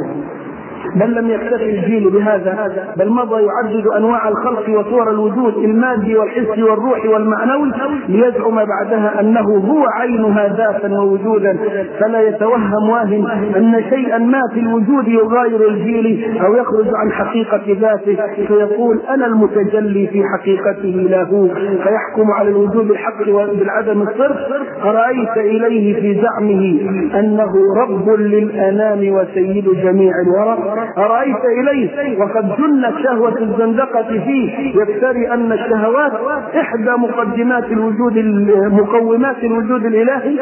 بل لم يكتفي الجيل بهذا، بل مضى يعدد أنواع الخلق وصور الوجود المادي والحسي والروحي والمعنوي ليزعم بعدها أنه هو عينها ذاتا ووجودا، فلا يتوهم واهم أن شيئا ما في الوجود يغاير الجيل أو يخرج عن حقيقة ذاته، فيقول: أنا المتجلي في حقيقته لا هو، فيحكم على الوجود بالحق وبالعدم الصرف. أرأيت إليه في زعمه أنه رب للأنام وسيد جميع الورى. أرأيت إليه وقد جنت شهوة الزندقة فيه يفتري أن الشهوات إحدى مقدمات الوجود مقومات الوجود الإلهي،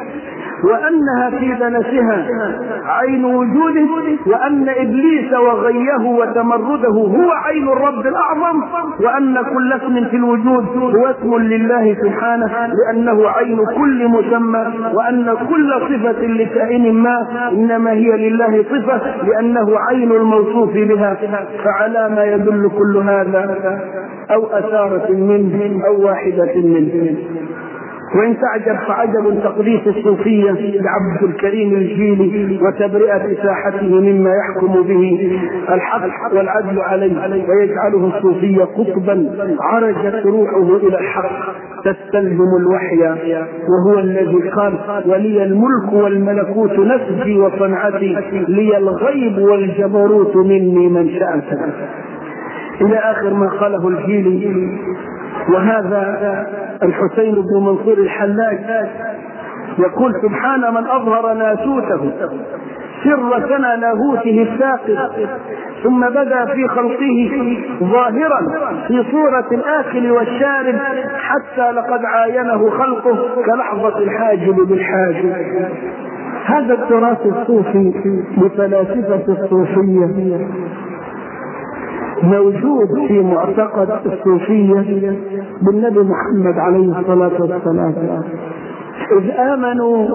وأنها في دنسها عين وجوده، وأن إبليس وغيه وتمرده هو عين الرب الأعظم، وأن كل اسم في الوجود هو اسم لله سبحانه لأنه عين كل مسمى، وأن كل صفة لكائن ما إنما هي لله صفة لأنه عين الموصوف بها. فعلى ما يدل كل هذا أو أثارة منه أو واحدة منه. وإن تعجب فعجب تقديس الصوفية لعبد الكريم الجيلي وتبرئة ساحته مما يحكم به الحق والعدل عليه، ويجعله الصوفية قطبا عرجت روحه إلى الحق تستلزم الوحي، وهو الذي قال: ولي الملك والملكوت نسجي وصنعتي، لي الغيب والجبروت مني منشأة، إلى آخر ما قاله الجيلي. وهذا الحسين بن منصور الحلاج يقول: سبحان من أظهر ناسوته سر سنى لاهوته الساقط، ثم بدا في خلقه ظاهرا في صورة الآكل والشارب، حتى لقد عاينه خلقه كلحظة الحاجب بالحاجب. هذا التراث الصوفي بفلاسفة الصوفية موجود في معتقد الصوفية بالنبي محمد عليه الصلاة والسلام، إذ آمنوا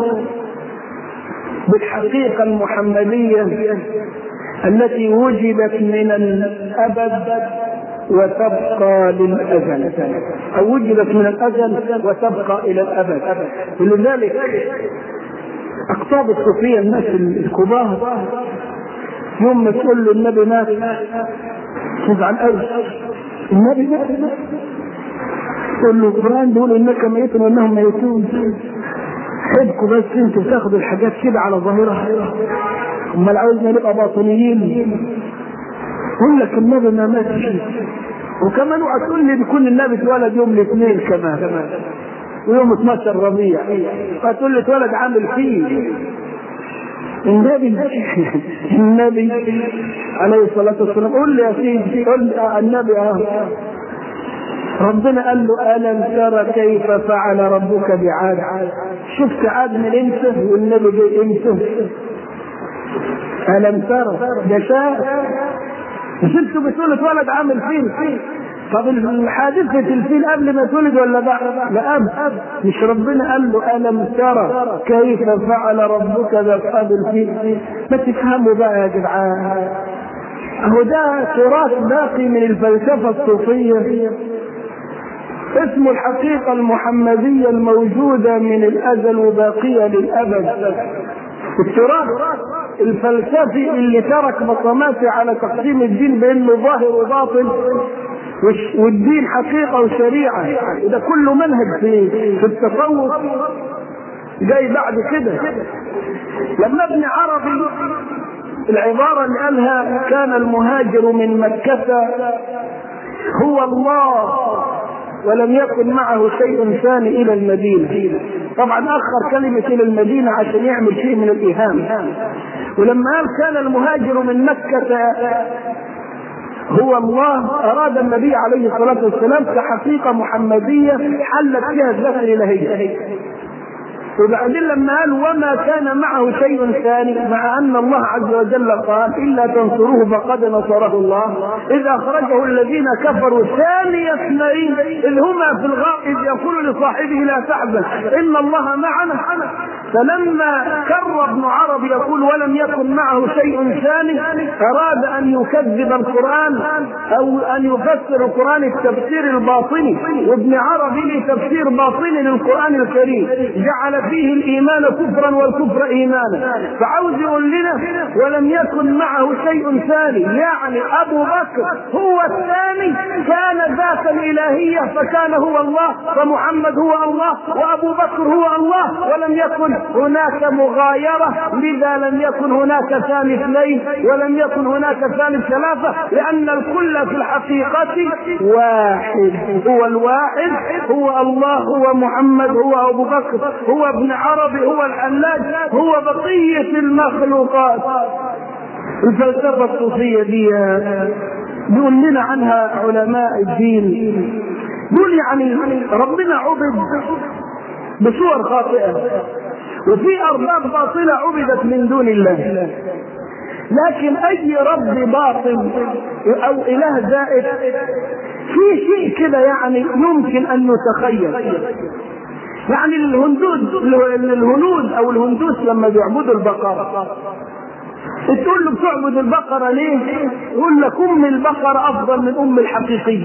بالحقيقة المحمدية التي وجدت من الأبد وتبقى للأزل، أو وجدت من الأزل وتبقى إلى الأبد. ولذلك أقطاب الصوفية الناس الكبار يوم ما تقول له النبي مات تزعل قوي، النبي مات تقول له القرآن بيقول إنك ميت وإنهم ميتون، حبكوا بس انتوا بتاخدوا الحاجات كده على ظاهرها، امال عاوزنا نبقى باطنيين. يقول لك النبي ما ماتش، وكمان اوعى تقول لي بيكون النبي اتولد يوم الاثنين كمان ويوم اثناشر ربيع، فتقول لي اتولد عامل فيه النبي النبي عليه الصلاة والسلام. قول لي يا سيدي، قول لي النبي اه ربنا قال له: ألم ترى كيف فعل ربك بعاد؟ شفت عاد من امتى؟ والنبي جاي امتى؟ ألم ترى ده شاء، مش انتوا بتقولوا اتولد عامل فيل؟ طب الحادثة الفيل قبل ما تولد ولا بعد؟ لا قبل. مش ربنا قال له: ألم ترى كيف فعل ربك بأصحاب الفيل؟ ما تفهموا بقى يا جدعان، اهو ده تراث باقي من الفلسفة الصوفية اسمه الحقيقة المحمدية الموجودة من الأزل وباقية للأبد. التراث الفلسفي اللي ترك بصماته على تقسيم الدين بأنه ظاهر وباطن والدين حقيقة وشريعة، وده كله منهج في في التصوف جاي بعد كده. لما ابن عربي العبارة اللي قالها كان المهاجر من مكة هو الله ولم يكن معه شيء ثاني إلى المدينة، طبعا أخر كلمة إلى المدينة عشان يعمل شيء من الإيهام. ولما قال كان المهاجر من مكة هو الله أراد النبي عليه الصلاة والسلام كحقيقة محمدية حلت فيها الذات الإلهية. وبعدين لما قال وما كان معه شيء ثاني، مع أن الله عز وجل قال إلا تنصروه فقد نصره الله إذ أخرجه الذين كفروا ثاني اثنين إذ هما في الغار إذ يقول لصاحبه لا تحزن إن الله معنا. فلما كر ابن عربي يقول ولم يكن معه شيء ثاني أراد أن يكذب القرآن أو أن يفسر القرآن التفسير الباطني، وابن عربي له تفسير باطني للقرآن الكريم جعل فيه الإيمان كفرا والكفر إيمانا. فعاوز يقول لنا ولم يكن معه شيء ثاني، يعني أبو بكر هو الثاني كان ذاتا إلهية فكان هو الله، فمحمد هو الله وأبو بكر هو الله، ولم يكن هناك مغايرة، لذا لم يكن هناك ثاني اثنين ولم يكن هناك ثالث ثلاثة، لأن الكل في الحقيقة واحد، هو الواحد هو الله هو محمد هو أبو بكر هو ابن عربي هو الحلاج هو بقية المخلوقات. الفلسفة الصوفية دي بيقول لنا عنها علماء الدين، بيقول يعني ربنا عبد بصور خاطئة وفي أرباب باطلة عبدت من دون الله، لكن أي رب باطل أو إله زائد في شيء كده يعني يمكن أن نتخيل. يعني الهندود الهنود أو الهندوس لما بيعبدوا البقرة تقول له بتعبد البقرة ليه؟ يقول لك أم البقرة أفضل من أم الحقيقية.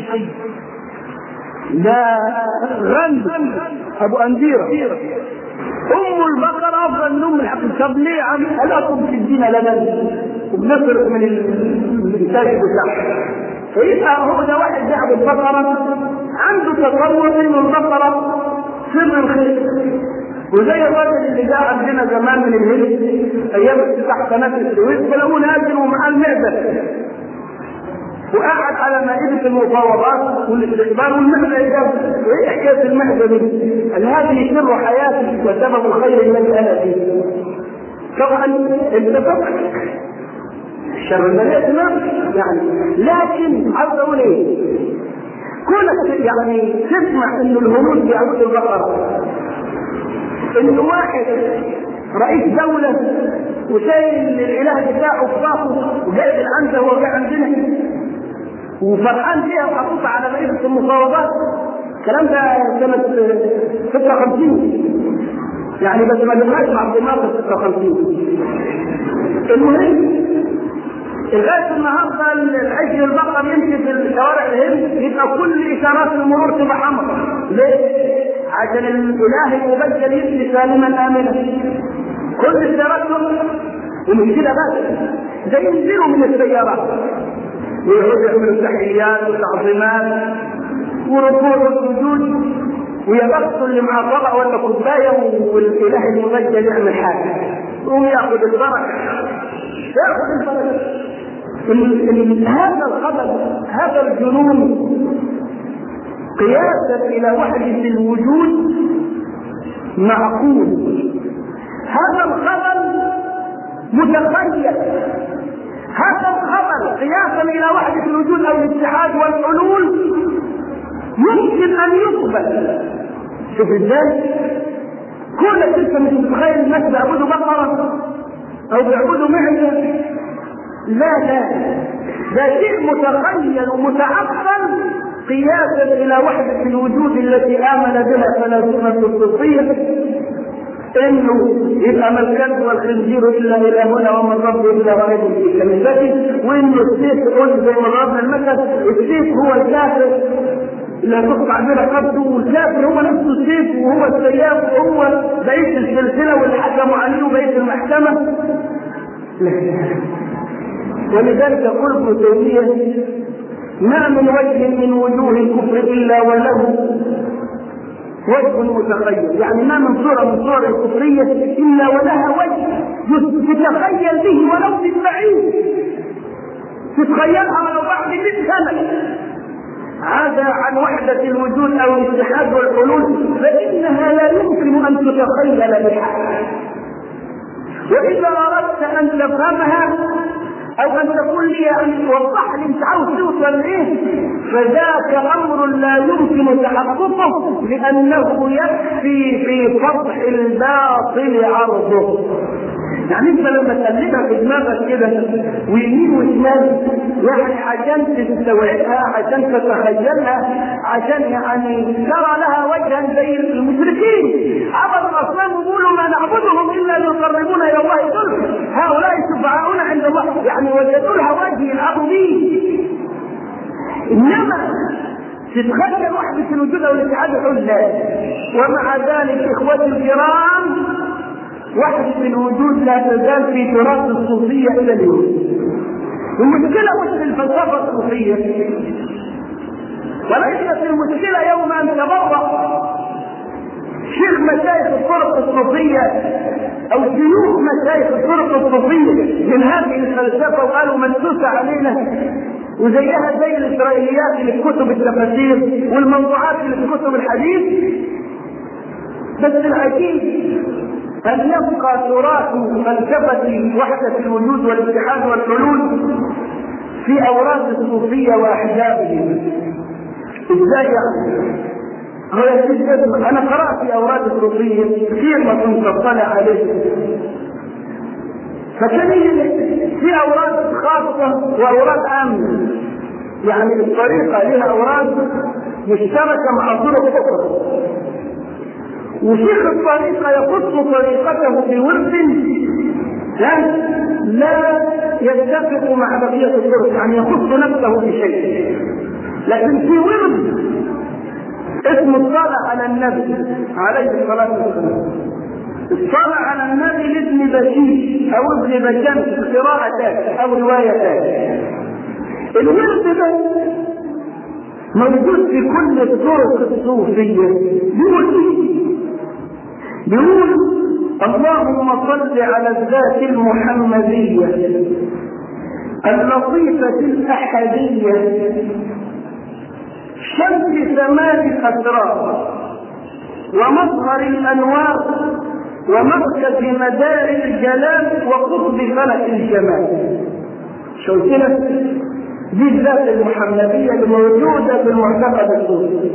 ده غند أبو أنديرة أم البقرة أفضل من أم الحقيقية. طب ليه عم ألاكم تدينا لنا وبنفرق من الإنتاج بتاعها؟ فيبقى هو ده واحد يعبد البقرة عنده تصور إنه البقرة سر الخير، وزي الراجل اللي جاء عندنا زمان من الهند ايام افتتاح قناه السويس فلقوه نازل ومعاه المعده وقعد على مائده المفاوضات والاستخبار والمعده اجابه. وايه حكايه المعده دي؟ قال هذه سر حياتي وسبب الخير الذي انا فيه. طبعا انت فقط الشر الذي تمام يعني، لكن عاوز اقول ايه؟ كونك يعني تسمع انه الهنود بيعبدوا البقره، انه واحد رئيس دولة وشايل الاله بتاعه في ضغطه وجاي من عنده وجاي عندنا وفرحان فيها وحطوطة على مائدة المفاوضات. الكلام ده سنة ستة وخمسين يعني، بس ما جبناش مع الدماغ ستة وخمسين. المهم لغايه النهارده العجل البقر يمشي في شوارع الهند يبقى كل اشارات المرور تبقى حمراء. ليه؟ عشان الاله المبجل يمشي سالما امنا. كل اشاراتهم ومش كده بس، ده ينزلوا من السيارات ويقعدوا يعملوا تحيات وتعظيمات وركوع وسجود ويبصوا اللي مع طبق ولا كوبايه والاله المبجل يعمل حاجه يقوم ياخذ البركه ياخذ البركه. هذا الخبر هذا الجنون قياسا الى وحدة الوجود معقول. هذا الخبر متخيل، هذا الخبر قياسا الى وحدة الوجود او الاتحاد والحلول يمكن ان يقبل. شوف ازاي كونك انت مش متخيل الناس بيعبدوا بقرة او بيعبدوا معدة، لا لا ده شيء متخيل ومتعقل قياسا الى وحدة الوجود التي امن بها فلاسفة الصوفية، انه يبقى ما الكلب والخنزير الا الهنا وما الرب الا غريب في كنيسته، وانه السيف قل زي ما ضربنا المثل السيف هو الكافر لا تقطع به رقبته، والكافر هو نفسه السيف وهو السياف وهو بقيه السلسله واللي حكموا عليه وبقيه المحكمه. ولذلك يقول ابن تيمية ما من وجه من وجوه الكفر إلا وله وجه متخيل، يعني ما من صورة من صور الكفرية إلا ولها وجه تتخيل به ولو بالبعيد، تتخيلها ولو بعد مئة سنة. عدا عن وحدة الوجود أو الاتحاد والحلول فإنها لا يمكن أن تتخيل بها. وإذا أردت أن تفهمها أو أن تقول لي أن توضح لي أنت عاوز توصل إيه، فذاك أمر لا يمكن تحققه، لأنه يكفي في فضح الباطل عرضه. يعني انت لما تقلبها في دماغك كده ويمين وشمال، يعني عشان تستوعبها، عشان تتخيلها، عشان يعني ترى لها وجها زي المشركين عبد الاصنام يقولوا ما نعبدهم الا ليقربونا الى الله زلفى، هؤلاء شفعاؤنا عند الله، يعني وجدوا لها وجه يلعبوا به. انما تتخيل وحدة الوجود او الاتحاد الحل لا. ومع ذلك اخوتي الكرام، وحدة الوجود لا تزال في تراث الصوفية إلى اليوم. المشكلة مش في الفلسفة الصوفية، وليست المشكلة يوم أن تبرأ شيخ مشايخ الطرق الصوفية أو شيوخ مشايخ الطرق الصوفية من هذه الفلسفة وقالوا منسوسة علينا، وزيها زي الإسرائيليات اللي في كتب التفاسير والموضوعات اللي في كتب الحديث. بس العجيب أن يبقى تراث فلسفة وحدة الوجود والاتحاد والحلول في أوراق الصوفية وأحزابهم. إزاي يعني؟ أنا قرأت في أوراق الصوفية كثير ما كنت أطلع عليه، فكان في أوراق خاصة وأوراق عامة، يعني الطريقة لها أوراق مشتركة مع طرق أخرى، وشيخ الطريقة يخص طريقته بورد لا يتفق مع بقية الطرق، يعني يخص نفسه بشيء. لكن في ورد اسمه الصلاة على النبي عليه الصلاة والسلام، الصلاة على النبي لابن بشير أو ابن بشمس، قراءتان أو روايتان. الورد ده موجود في كل الطرق الصوفية. بيقول بيقول اللهم صل على الذات المحمدية اللطيفة الأحدية شمس سماء الأسرار ومظهر الأنوار ومركز مدار الجلال وقطب فلك الجمال. شو كده؟ دي الذات المحمدية الموجودة في المعتقد الصوفي.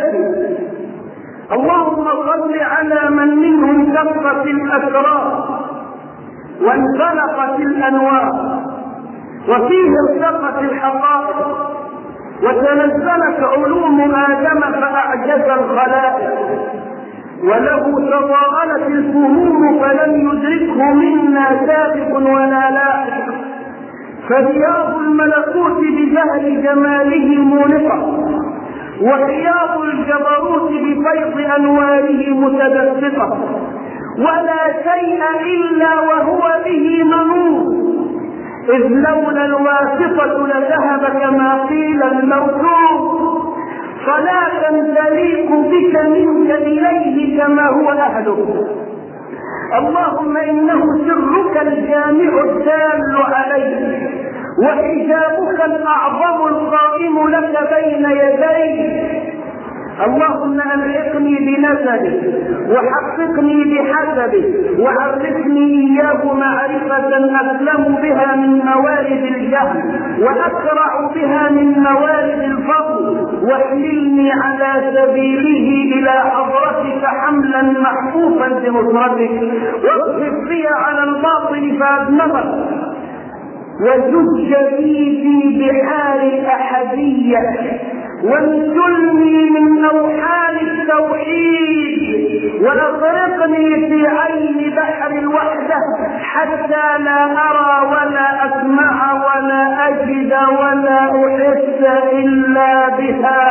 اللهم صل على من منه انشقت الاسرار وانفلقت الانوار وفيه ارتقت الحقائق وتنزلت علوم ادم فاعجز الخلائق وله تضاءلت الفهوم فلم يدركه منا سابق ولا لاحق فبياض الملكوت بجهل جماله مونقه وحياض الجبروت بفيض أنواره متدفقة ولا شيء إلا وهو به منور إذ لولا الواسطة لذهب كما قيل الموتور صلاة تليق بك منك إليه كما هو أهله. اللهم إنه سرك الجامع الدال عليه وحجابك الأعظم القائم لك بين يديك. اللهم ألحقني بنسبه وحققني بحسبه وعرفني إياه معرفة أسلم بها من موارد الجهل وأسرع بها من موارد الفضل واحملني على سبيله إلى حضرتك حملا محفوفا بنصرتك واصرف بي على الباطل فأدمغه وزج بي في بحار الأحدية وانزلني من أوحال التوحيد وأغرقني في عين بحر الوحدة حتى لا أرى ولا أسمع ولا أجد ولا أحس إلا بها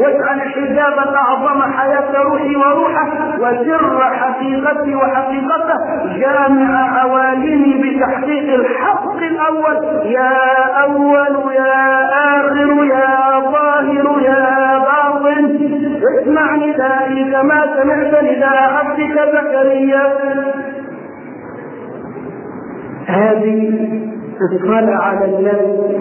واجعل الحجاب الأعظم حياة روحي وروحه وسر حقيقتي وحقيقته جامع عوالمي بتحقيق الحق الأول يا أول يا آخر يا ظاهر يا باطن اسمع ندائي كما سمعت نداء عبدك زكريا. هذه الصلاة على النبي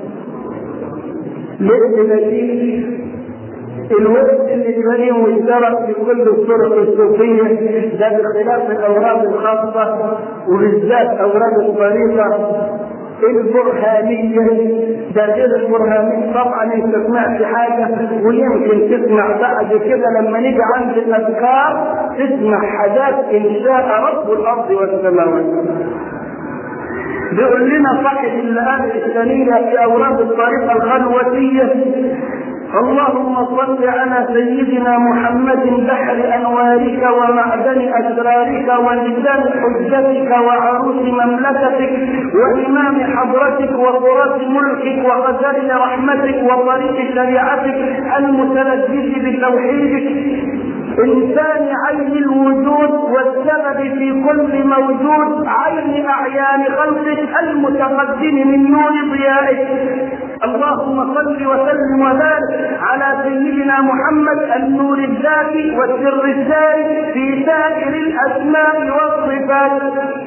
للنبي الوقت اللي تبنيه ويشترك في كل الطرق الصوفية ده بخلاف الأوراق الخاصة وبالذات أوراق الطريقة البرهانية. ده غير البرهانية طبعا انت سمعت حاجة ويمكن تسمع بعد كده لما نيجي عند الأذكار تسمع حاجات إن شاء رب الأرض والسماوات. بيقول لنا صاحب الآية الثانية في أوراق الطريقة الخلوتية اللهم صل على سيدنا محمد بحر أنوارك ومعدن أسرارك ولسان حجتك وعروس مملكتك وإمام حضرتك وفرات ملكك وخزائن رحمتك وطريق شريعتك المتلذذ بتوحيدك إنسان عين الوجود والسبب في كل موجود عين أعيان خلقك المتقدم من نور ضيائك. اللهم صل وسلم وبارك على سيدنا محمد النور الذاتي والسر الساري في سائر الأسماء والصفات.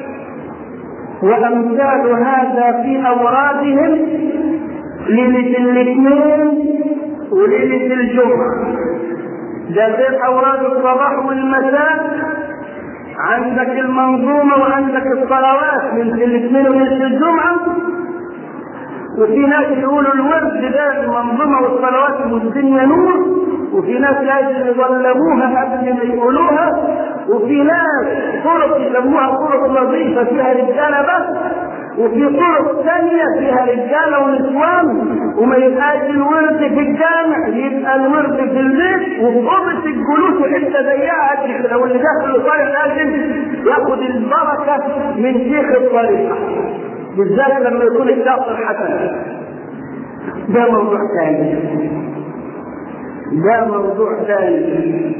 وأمثال هذا في أورادهم ليلة الاثنين وليلة الجمعة. ده غير أوراد الصباح والمساء عندك المنظومة وعندك الصلوات من الاثنين وليلة الجمعة. وفي ناس يقولوا الورد ده المنظومة والصلوات والدنيا نور، وفي ناس لازم يظلموها قبل ما يقولوها، وفي ناس طرق يسموها طرق نظيفة فيها رجالة بس، وفي طرق ثانية فيها رجالة ونسوان وما يبقاش الورد في الجامع يبقى الورد في البيت وفضلت الجلوس حتة ضيقة. لو اللي داخل الطريق لازم ياخد البركة من شيخ الطريقة بالذات لما يكون الشخص حسن. ده موضوع ثاني ده موضوع ثاني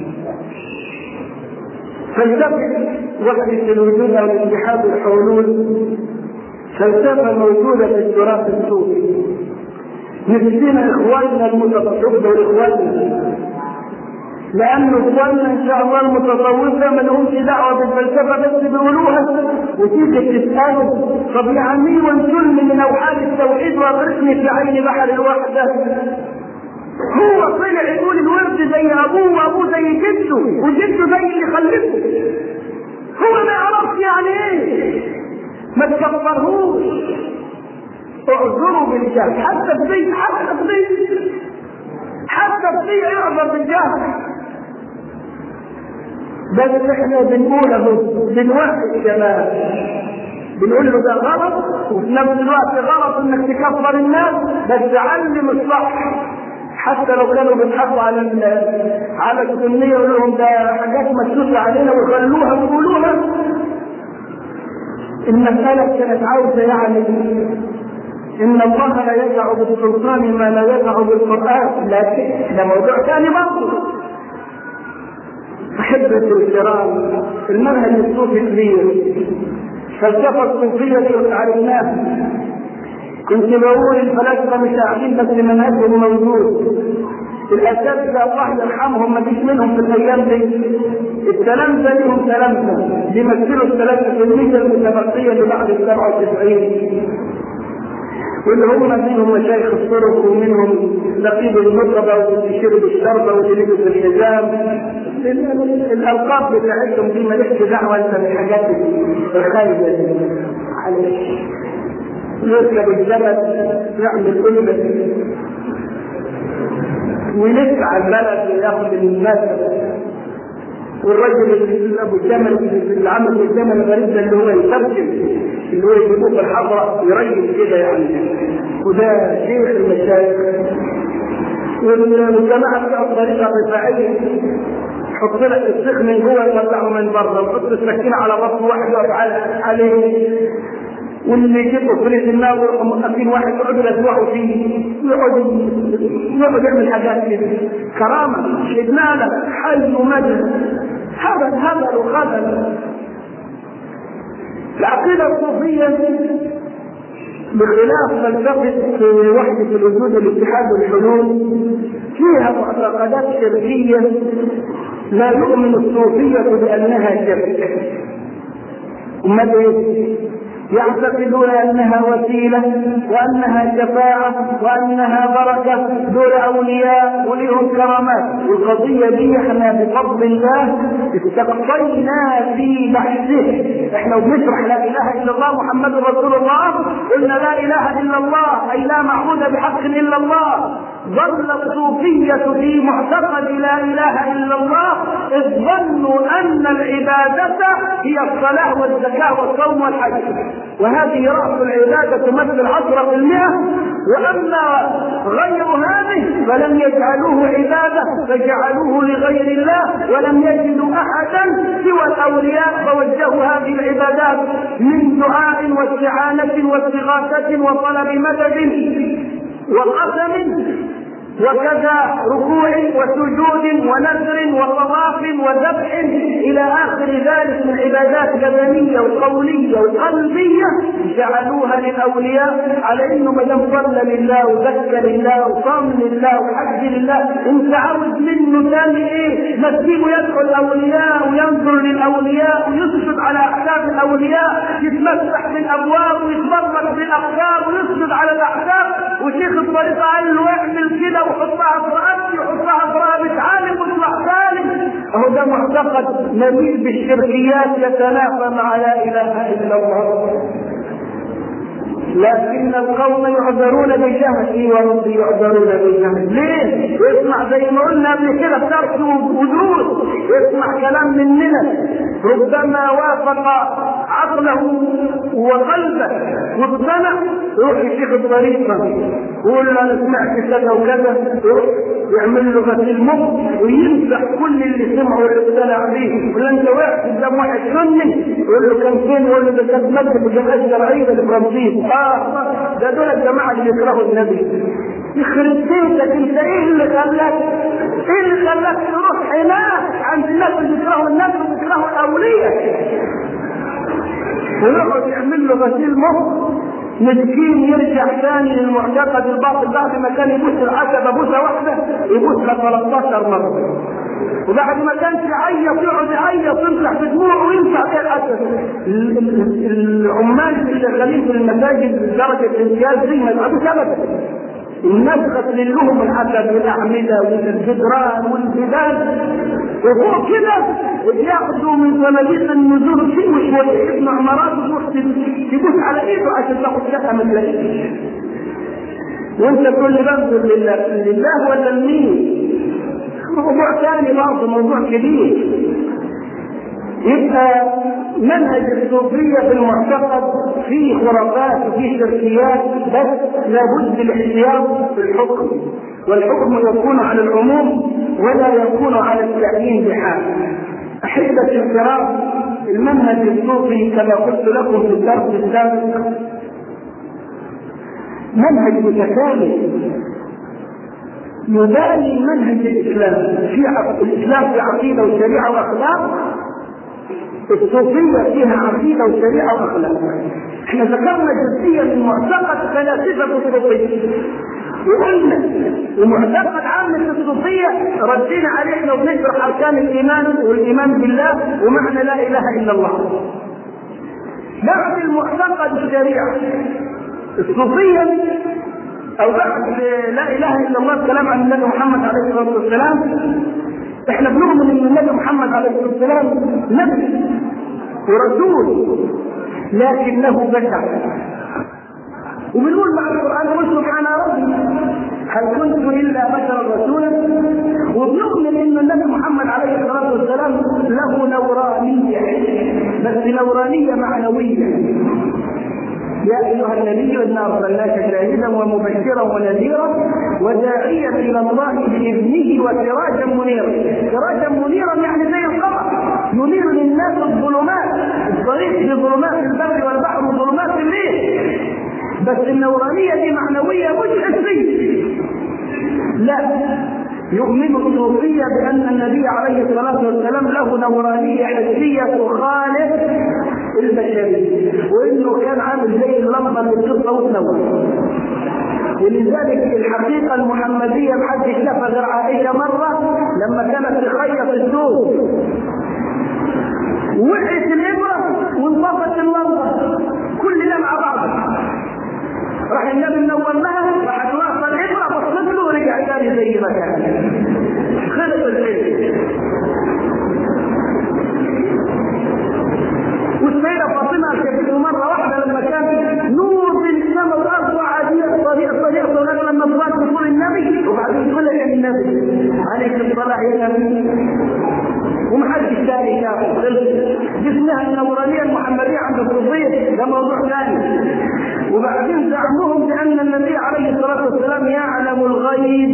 فلسفة وحدة الوجود أو الاتحاد الحلول فلسفة موجودة في التراث الصوفي. نفسنا إخواننا المتصوفة وإخواننا لأن إخواننا إن شاء الله المتصوفة ما لهمش دعوة بالفلسفة بس بيقولوها وتيجي تسأله طب يا عمي وانزلني من أوحال التوحيد وأغرقني في عين بحر الوحدة. هو طلع يقول الورد زي أبوه وأبوه زي جده وجده زي اللي خلفه. هو ما يعرفش يعني إيه. ما تكفرهوش اعذروا بالجهل حتى الضيق حتى الضيق حتى الضيق يعذر بالجهل. بس احنا بنقوله بنوحي الشباب بنقول له ده غلط وفي نفس الوقت غلط انك تكفر الناس بس علم الصح. حتى لو كانوا بيضحكوا على على السنيه يقول لهم ده حاجات مكتوبه علينا وخلوها ويقولوها. المسألة كانت عاوزة يعني إن الله لا يدع بالسلطان ما لا يدع بالقرآن، لكن ده موضوع ثاني برضه. أحبة الكرام المنهج الصوفي كبير. فلسفة الصوفية اللي عرفناها كنت بقول الفلاسفة مش عارفين بس منهجهم موجود. الأساتذة الله يرحمهم ما فيش منهم في الأيام دي. التلامذة لهم تلامذة بيمثلوا الثلاثة في المية المتبقية اللي بعد السبعة وتسعين واللي هم منهم مشايخ الطرق ومنهم نقيب النقبة واللي شرب الشربة واللي لبس الحزام. الألقاب بتاعتهم دي مالكش دعوة انت بالحاجات الخايبة دي. معلش يركب الجبل يعمل كل ده وينسعى البلد وياخذ الناس. والرجل اللي ابو الجمل اللي عمل الجمل الغريب ده اللي هو يترجم اللي هو يجيبوه في الحضره يريم كده يعني. وده شيخ المشايخ. والجماعه بتاع الطريقه الرفاعيه حط لك السيخ من جوه يطلعه من بره وحط السكينه على راس واحد ويقف عليه واللي يجيبوا فريق النار ويروحوا موقفين واحد يقعدوا يسوحوا فيه، يقعد يقعد يعمل حاجات كده كرامه، شدنا لك حل ومدد، هذا هذا وخذل. العقيده الصوفيه بخلاف فلسفه وحده الوجود والاتحاد والحلول فيها معتقدات شركيه لا يؤمن الصوفيه بانها شرك. امال ايه؟ يعتقدون انها وسيله وانها شفاعه وانها بركه دول اولياء وليهم كرامات. والقضيه دي احنا بفضل الله استقصينا في بحثه. احنا بنشرح لا اله الا الله محمد رسول الله، قلنا لا اله الا الله اي لا معبود بحق الا الله. ظل الصوفيه في معتقد لا اله الا الله اذ ظنوا ان العباده هي الصلاه والزكاه والصوم والحج، وهذه رأس العبادة تمثل عشرة في المئة، وأما غير هذه فلم يجعلوه عبادة فجعلوه لغير الله، ولم يجدوا أحدا سوى الأولياء فوجهوا هذه العبادات من دعاء واستعانة واستغاثة وطلب مدد وقسم وكذا ركوع وسجود ونذر وطواف وذبح الى اخر ذلك من عبادات بدنيه وقوليه وقلبيه جعلوها للاولياء، على انه ما دام صلى لله وذكر لله وصام لله وحج لله انت عاوز منه ثاني ايه؟ ما تجيبه يدعو الاولياء وينظر للاولياء ويسجد على احكام الاولياء، يتمسح بالابواب ويتبرك بالاقدار ويسجد على الاحكام، وشيخ الطريقه قال له اعمل كده وحطها في رأسي وحطها في رأسي عالم واطلع سالم. اهو ده معتقد مليء بالشركيات يتنافى مع لا اله الا الله. لكن القوم يعذرون بجهل وربي يعذرون بجهل. ليه؟ يسمع زي ما قلنا قبل كده ترك وجود، يسمع كلام مننا ربما وافق عقله وقلبه واقتنع، يروح يشيخ الطريقه ويقول له انا سمعت كذا وكذا، يعمل له غسيل مخ ويمسح كل اللي سمعه واللي اقتنع به. ولا انت واقف قدام واحد سني يقول له كان فين؟ يقول له ده كان مكتب الجمعيه الشرعيه اللي في رمسيس. اه ده دول الجماعه اللي بيكرهوا النبي. يخرب بيتك انت، ايه اللي خلاك ايه اللي خلاك تروح هناك عند الناس اللي بيكرهوا النبي وبيكرهوا الاولياء ويقعد يعمل له غسيل مخ؟ مسكين يرجع ثاني للمعتقد الباطل بعد ما كان يبوس العتبه بوسه واحده يبوسها ثلاث عشرة مره، وبعد ما كان يعيط يقعد يعيط يمسح في دموعه ويمسح فيها الاسد. العمال اللي شغالين في المساجد درجه الامتياز دي ما يتعبوش ابدا. الناس غسلين لهم العتب والاعمده والجدران والجبال، وفوق كده ياخذوا من صناديق النزول شيء وشويه ابن عمارات وتروح تبوس على ايده عشان تاخذ شقه من الايد. وانت تقول لي بنظر لله لله ولا لمين؟ موضوع ثاني برضه، موضوع كبير. يبقى منهج الصوفية في المعتقد فيه خرافات وفيه شركيات، بس لابد الاحتياط في الحكم، والحكم يكون على العموم ولا يكون على التعيين بحال. أحبة الكرام، المنهج الصوفي كما قلت لكم في الدرس السابق منهج متكامل يبالي منهج الاسلام. في الاسلام في عقيده وشريعه واخلاق، الصوفيه فيها عقيده وشريعه واخلاق. احنا ذكرنا جزئيه من معتقد فلاسفه الصوفيه وقلنا ومعتقد عامه الصوفيه ردينا عليه احنا وبنشرح اركان الايمان والايمان بالله ومعنى لا اله الا الله. بعد المعتقد الشريعه الصوفيه او بعد لا اله الا الله الكلام عن النبي محمد عليه الصلاه والسلام، احنا بنؤمن ان النبي محمد عليه الصلاه والسلام نبي ورسول لكنه بشر، وبنقول مع القران قل سبحان ربي هل كنت الا بشرا رسولا، وبنؤمن ان النبي محمد عليه الصلاه والسلام له نورانيه، بس نورانيه معنويه. يا ايها النبي انا ارسلناك شاهدا ومبشرا ونذيرا وداعيا الى الله باذنه وسراجا منيرا. سراجا منيرا يعني زي القمر ينير للناس الظلمات، الطريق في ظلمات البر والبحر وظلمات الليل، بس النورانية دي معنوية مش حسية. لا، يؤمن الصوفية بأن النبي عليه الصلاة والسلام له نورانية حسية تخالف البشرية، وإنه كان عامل زي اللمبة اللي بتطلع وتنور. ولذلك الحقيقة المحمدية محدش شافها غير عائشة مرة لما كانت تخيط الثوب، وقعت الإبرة وانطفت اللمبة، كل ده مع بعض. راح النبي منور لها، راح توقف الإبرة بصت له ورجع تاني زي ما كان. خلص العلم. والسيدة فاطمة شافته مرة واحدة لما كان نور في السماء والأرض وعادية طريقة طريقة طريقة لما صلت بطول النبي، وبعدين تقول يا النبي عليك الصلاة يا نبي، ومحدش تاني شافه. دي اسمها النورانية المحمدية عند الصوفية، ده موضوع ثاني. وبعدين زعمهم بأن النبي عليه الصلاة والسلام يعلم الغيب،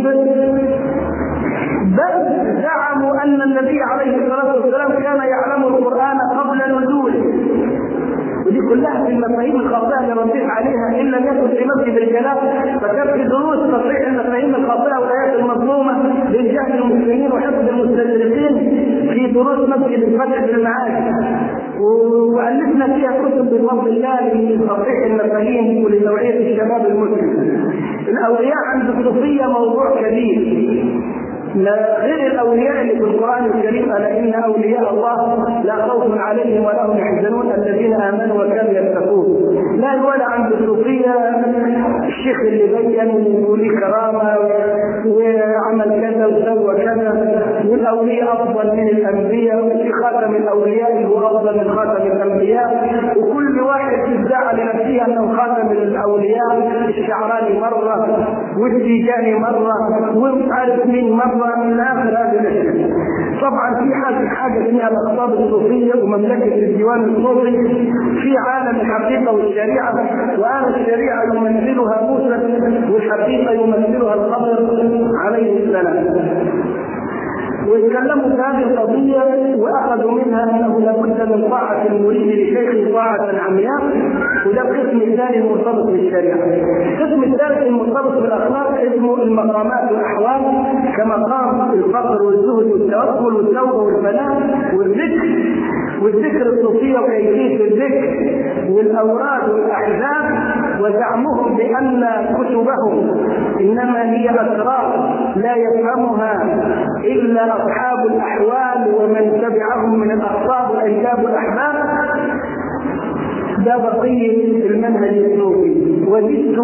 بل زعموا أن النبي عليه الصلاة والسلام كان يعلم القرآن قبل نزوله. ودي كلها في المفاهيم الخاطئة اللي رديت عليها، إن لم يكن في مسجد الكلام فكان في دروس تصحيح المفاهيم الخاطئة والآيات المظلومة لإنجاز المسلمين وحفظ المستشرقين في دروس مسجد الفتح في المعارف، وألفنا فيها كتب بفضل الله لتصحيح المفاهيم ولتوعية الشباب المسلم. الأولياء عند الصوفية موضوع كبير، لا غير الاولياء اللي في القران الكريم، الا ان اولياء الله لا خوف عليهم ولا هم يحزنون الذين امنوا وكانوا يتقون. لا يقول عند الصوفيه الشيخ اللي بين ولي كرامه وعمل كذا وسوى كذا، والاولياء افضل من الانبياء، وفي خاتم الاولياء هو افضل من خاتم الانبياء، وكل واحد ادعى لنفسه انه خاتم الاولياء، الشعراني مره والتيجاني مره ومش عارف مين مره من اخر هذه الاشياء. طبعا في حاجه حاجه اسمها الاقطاب الصوفيه ومملكه الديوان الصوفي، في عالم الحقيقه والشريعه، واهل الشريعه يمثلها موسى والحقيقه يمثلها الخضر عليه السلام. ويتكلموا في هذه القضيه واخذوا منها انه لابد من طاعه المريد لشيخه طاعه عمياء، وده القسم الثاني المرتبط بالشريعه. القسم الثالث المرتبط بالاخلاق اسمه المقامات والاحوال، كمقام الفقر والزهد والتوكل والتوبه والفناء والذكر، والذكر الصوفيه وكيفيه الذكر والاوراد والاحزاب. وزعمهم بان كتبهم انما هي اسرار لا يفهمها الا اصحاب الاحوال ومن تبعهم من الاقطاب والايتام والاحباب. ده بقيه المنهج الصوفي. وجدت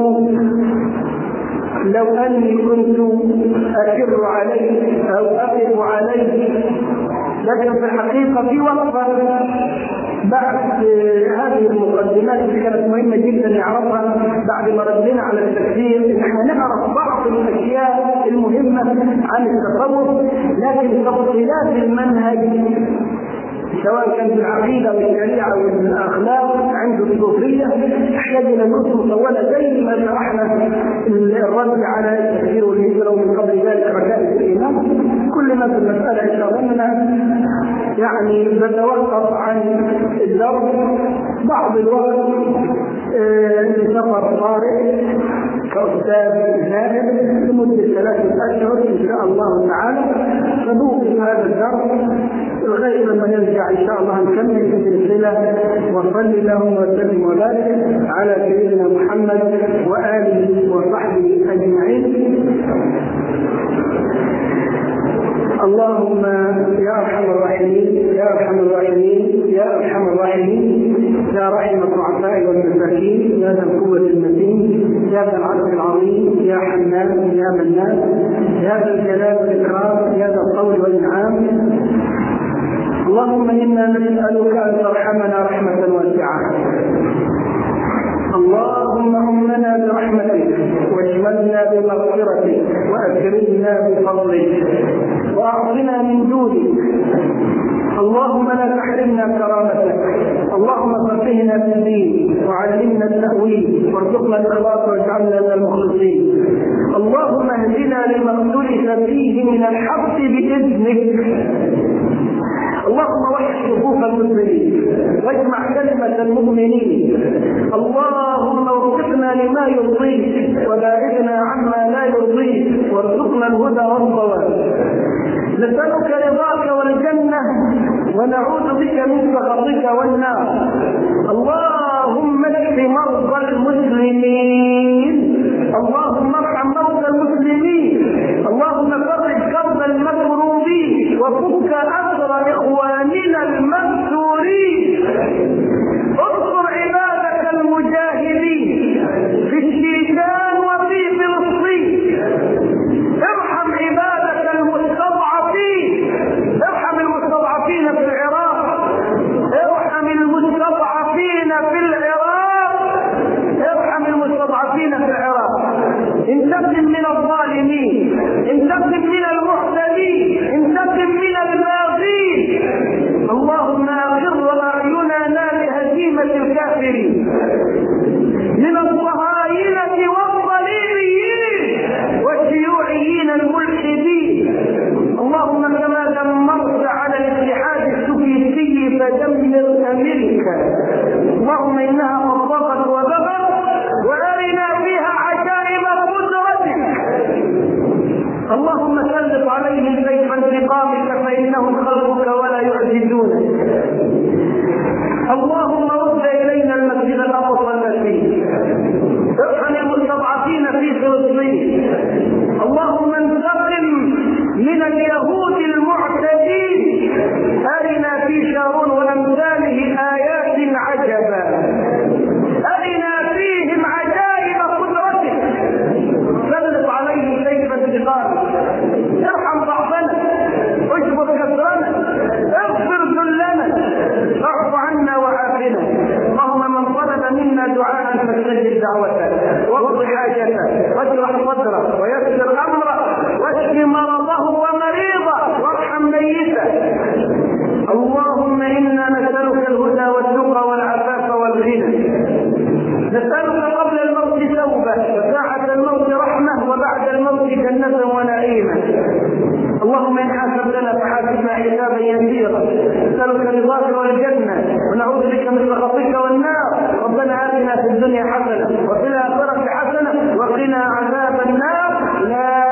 لو اني كنت اكر عليه او اقف عليه، لكن في الحقيقه في وقفه بعد هذه المقدمات اللي كانت مهمه جدا نعرفها بعد ما ردينا على التفسير، ان احنا نعرف بعض الاشياء المهمه عن التصوف، لكن تفصيلات المنهج سواء كان في العقيده والشريعه والاخلاق عند الصوفيه تحتاج الى دروس مطوله زي ما شرحنا الرد على التفسير والهجره ومن قبل ذلك ركائز الايمان. كل ما في المساله ان شاء الله منها يعني بنتوقف عن الدرس بعض الوقت لسفر طارئ كأستاذ نائب لمدة ثلاثة أشهر إن شاء الله تعالى، فنوقف هذا الدرس لغاية لما نرجع إن شاء الله نكمل السلسلة. وصلي اللهم وسلم وبارك على سيدنا محمد وآله وصحبه أجمعين. اللهم يا ارحم الراحمين يا ارحم الراحمين يا ارحم الراحمين يا رحم الضعفاء والمساكين يا ذا القوة المتين يا ذا العرش العظيم يا حنان يا منان يا ذا الجلال والإكرام يا ذا الطول والإنعام. اللهم إنا نسألك أن ترحمنا رحمة واسعة. اللهم أمنا برحمتك واشملنا بمغفرتك وأكرمنا بفضلك وأعطنا من جودك. اللهم لا تحرمنا كرامتك. اللهم فقهنا في الدين وعلمنا التأويل وارزقنا الإخلاص واجعلنا من المخلصين. اللهم اهدنا لما اختلف فيه من الحق بإذنك. اللهم وحد صفوف المسلمين واجمع كلمة المؤمنين. اللهم وفقنا لما يرضيك وباعدنا عما لا يرضيك وارزقنا الهدى والصواب. نسألك رضاك والجنة ونعوذ بك من سخطك والنار. اللهم اشف مرضى المسلمين، اللهم ارحم مرضى المسلمين، اللهم فرج كرب المكروبين وفك أسر إخواننا المنصورين. انصر عبادك المجاهدين في الشيشان وفي فلسطين. ارحم عبادك المستضعفين، ارحم المستضعفين في العراق، ارحم المستضعفين في العراق، ارحم المستضعفين في العراق. انتقم من الظالمين، انتقم من المعتدين، انتقم من الباغين. اللهم اغر اعيننا لهزيمه الكافرين من الصهاينه والصليبيين والشيوعيين الملحدين. اللهم كما دمرت على الاتحاد السوفيتي فدمر امريكا. اللهم انها قد وبغت وارنا فيها عجائب قدرتك. اللهم سلط عليهم سيف انتقامك فانهم خلقك ولا يعجزونك. اللهم رد الينا المسجد الاقصى الذي ارحم المستضعفين في فلسطين. اللهم انتقم من اليهود المعتدين. ارنا في شارون وامثاله ايات عجبا، ارنا فيهم عجائب قدرتك. سلط عليهم سيف انتقامك. ارحم ضعفنا، اجبر كسرنا، اغفر ذلنا، اعف عنا وعافنا. اللهم من طلب منا دعاء فاستجب دعوته واقض حاجته واشرح صدره ويسر امره واشف مرضه ومريضه وارحم ميته. اللهم انا نسالك الهدى والتقى والعفاف والغنى. نسالك قبل الموت توبه وساعه الموت رحمه وبعد الموت جنه ونعيما. اللهم ان حاسبتنا فحاسبنا حسابا يسيرا. نسالك رضاك والجنه ونعوذ بك من سخطك والنار. ربنا اتنا في الدنيا حسنه وفي الاخره حسنه وقنا عذاب النار. لا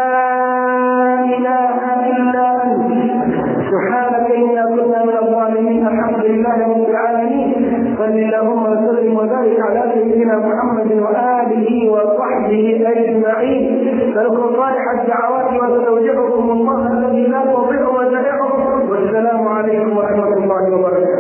اله الا انت سبحانك انا كنا من الظالمين. الحمد لله رب العالمين. صل اللهم وسلم وبارك على سيدنا محمد واله وصحبه اجمعين. نسالكم صالح الدعوات واستودعكم الله الذي لا تضيع ودائعه. والسلام عليكم ورحمه الله وبركاته.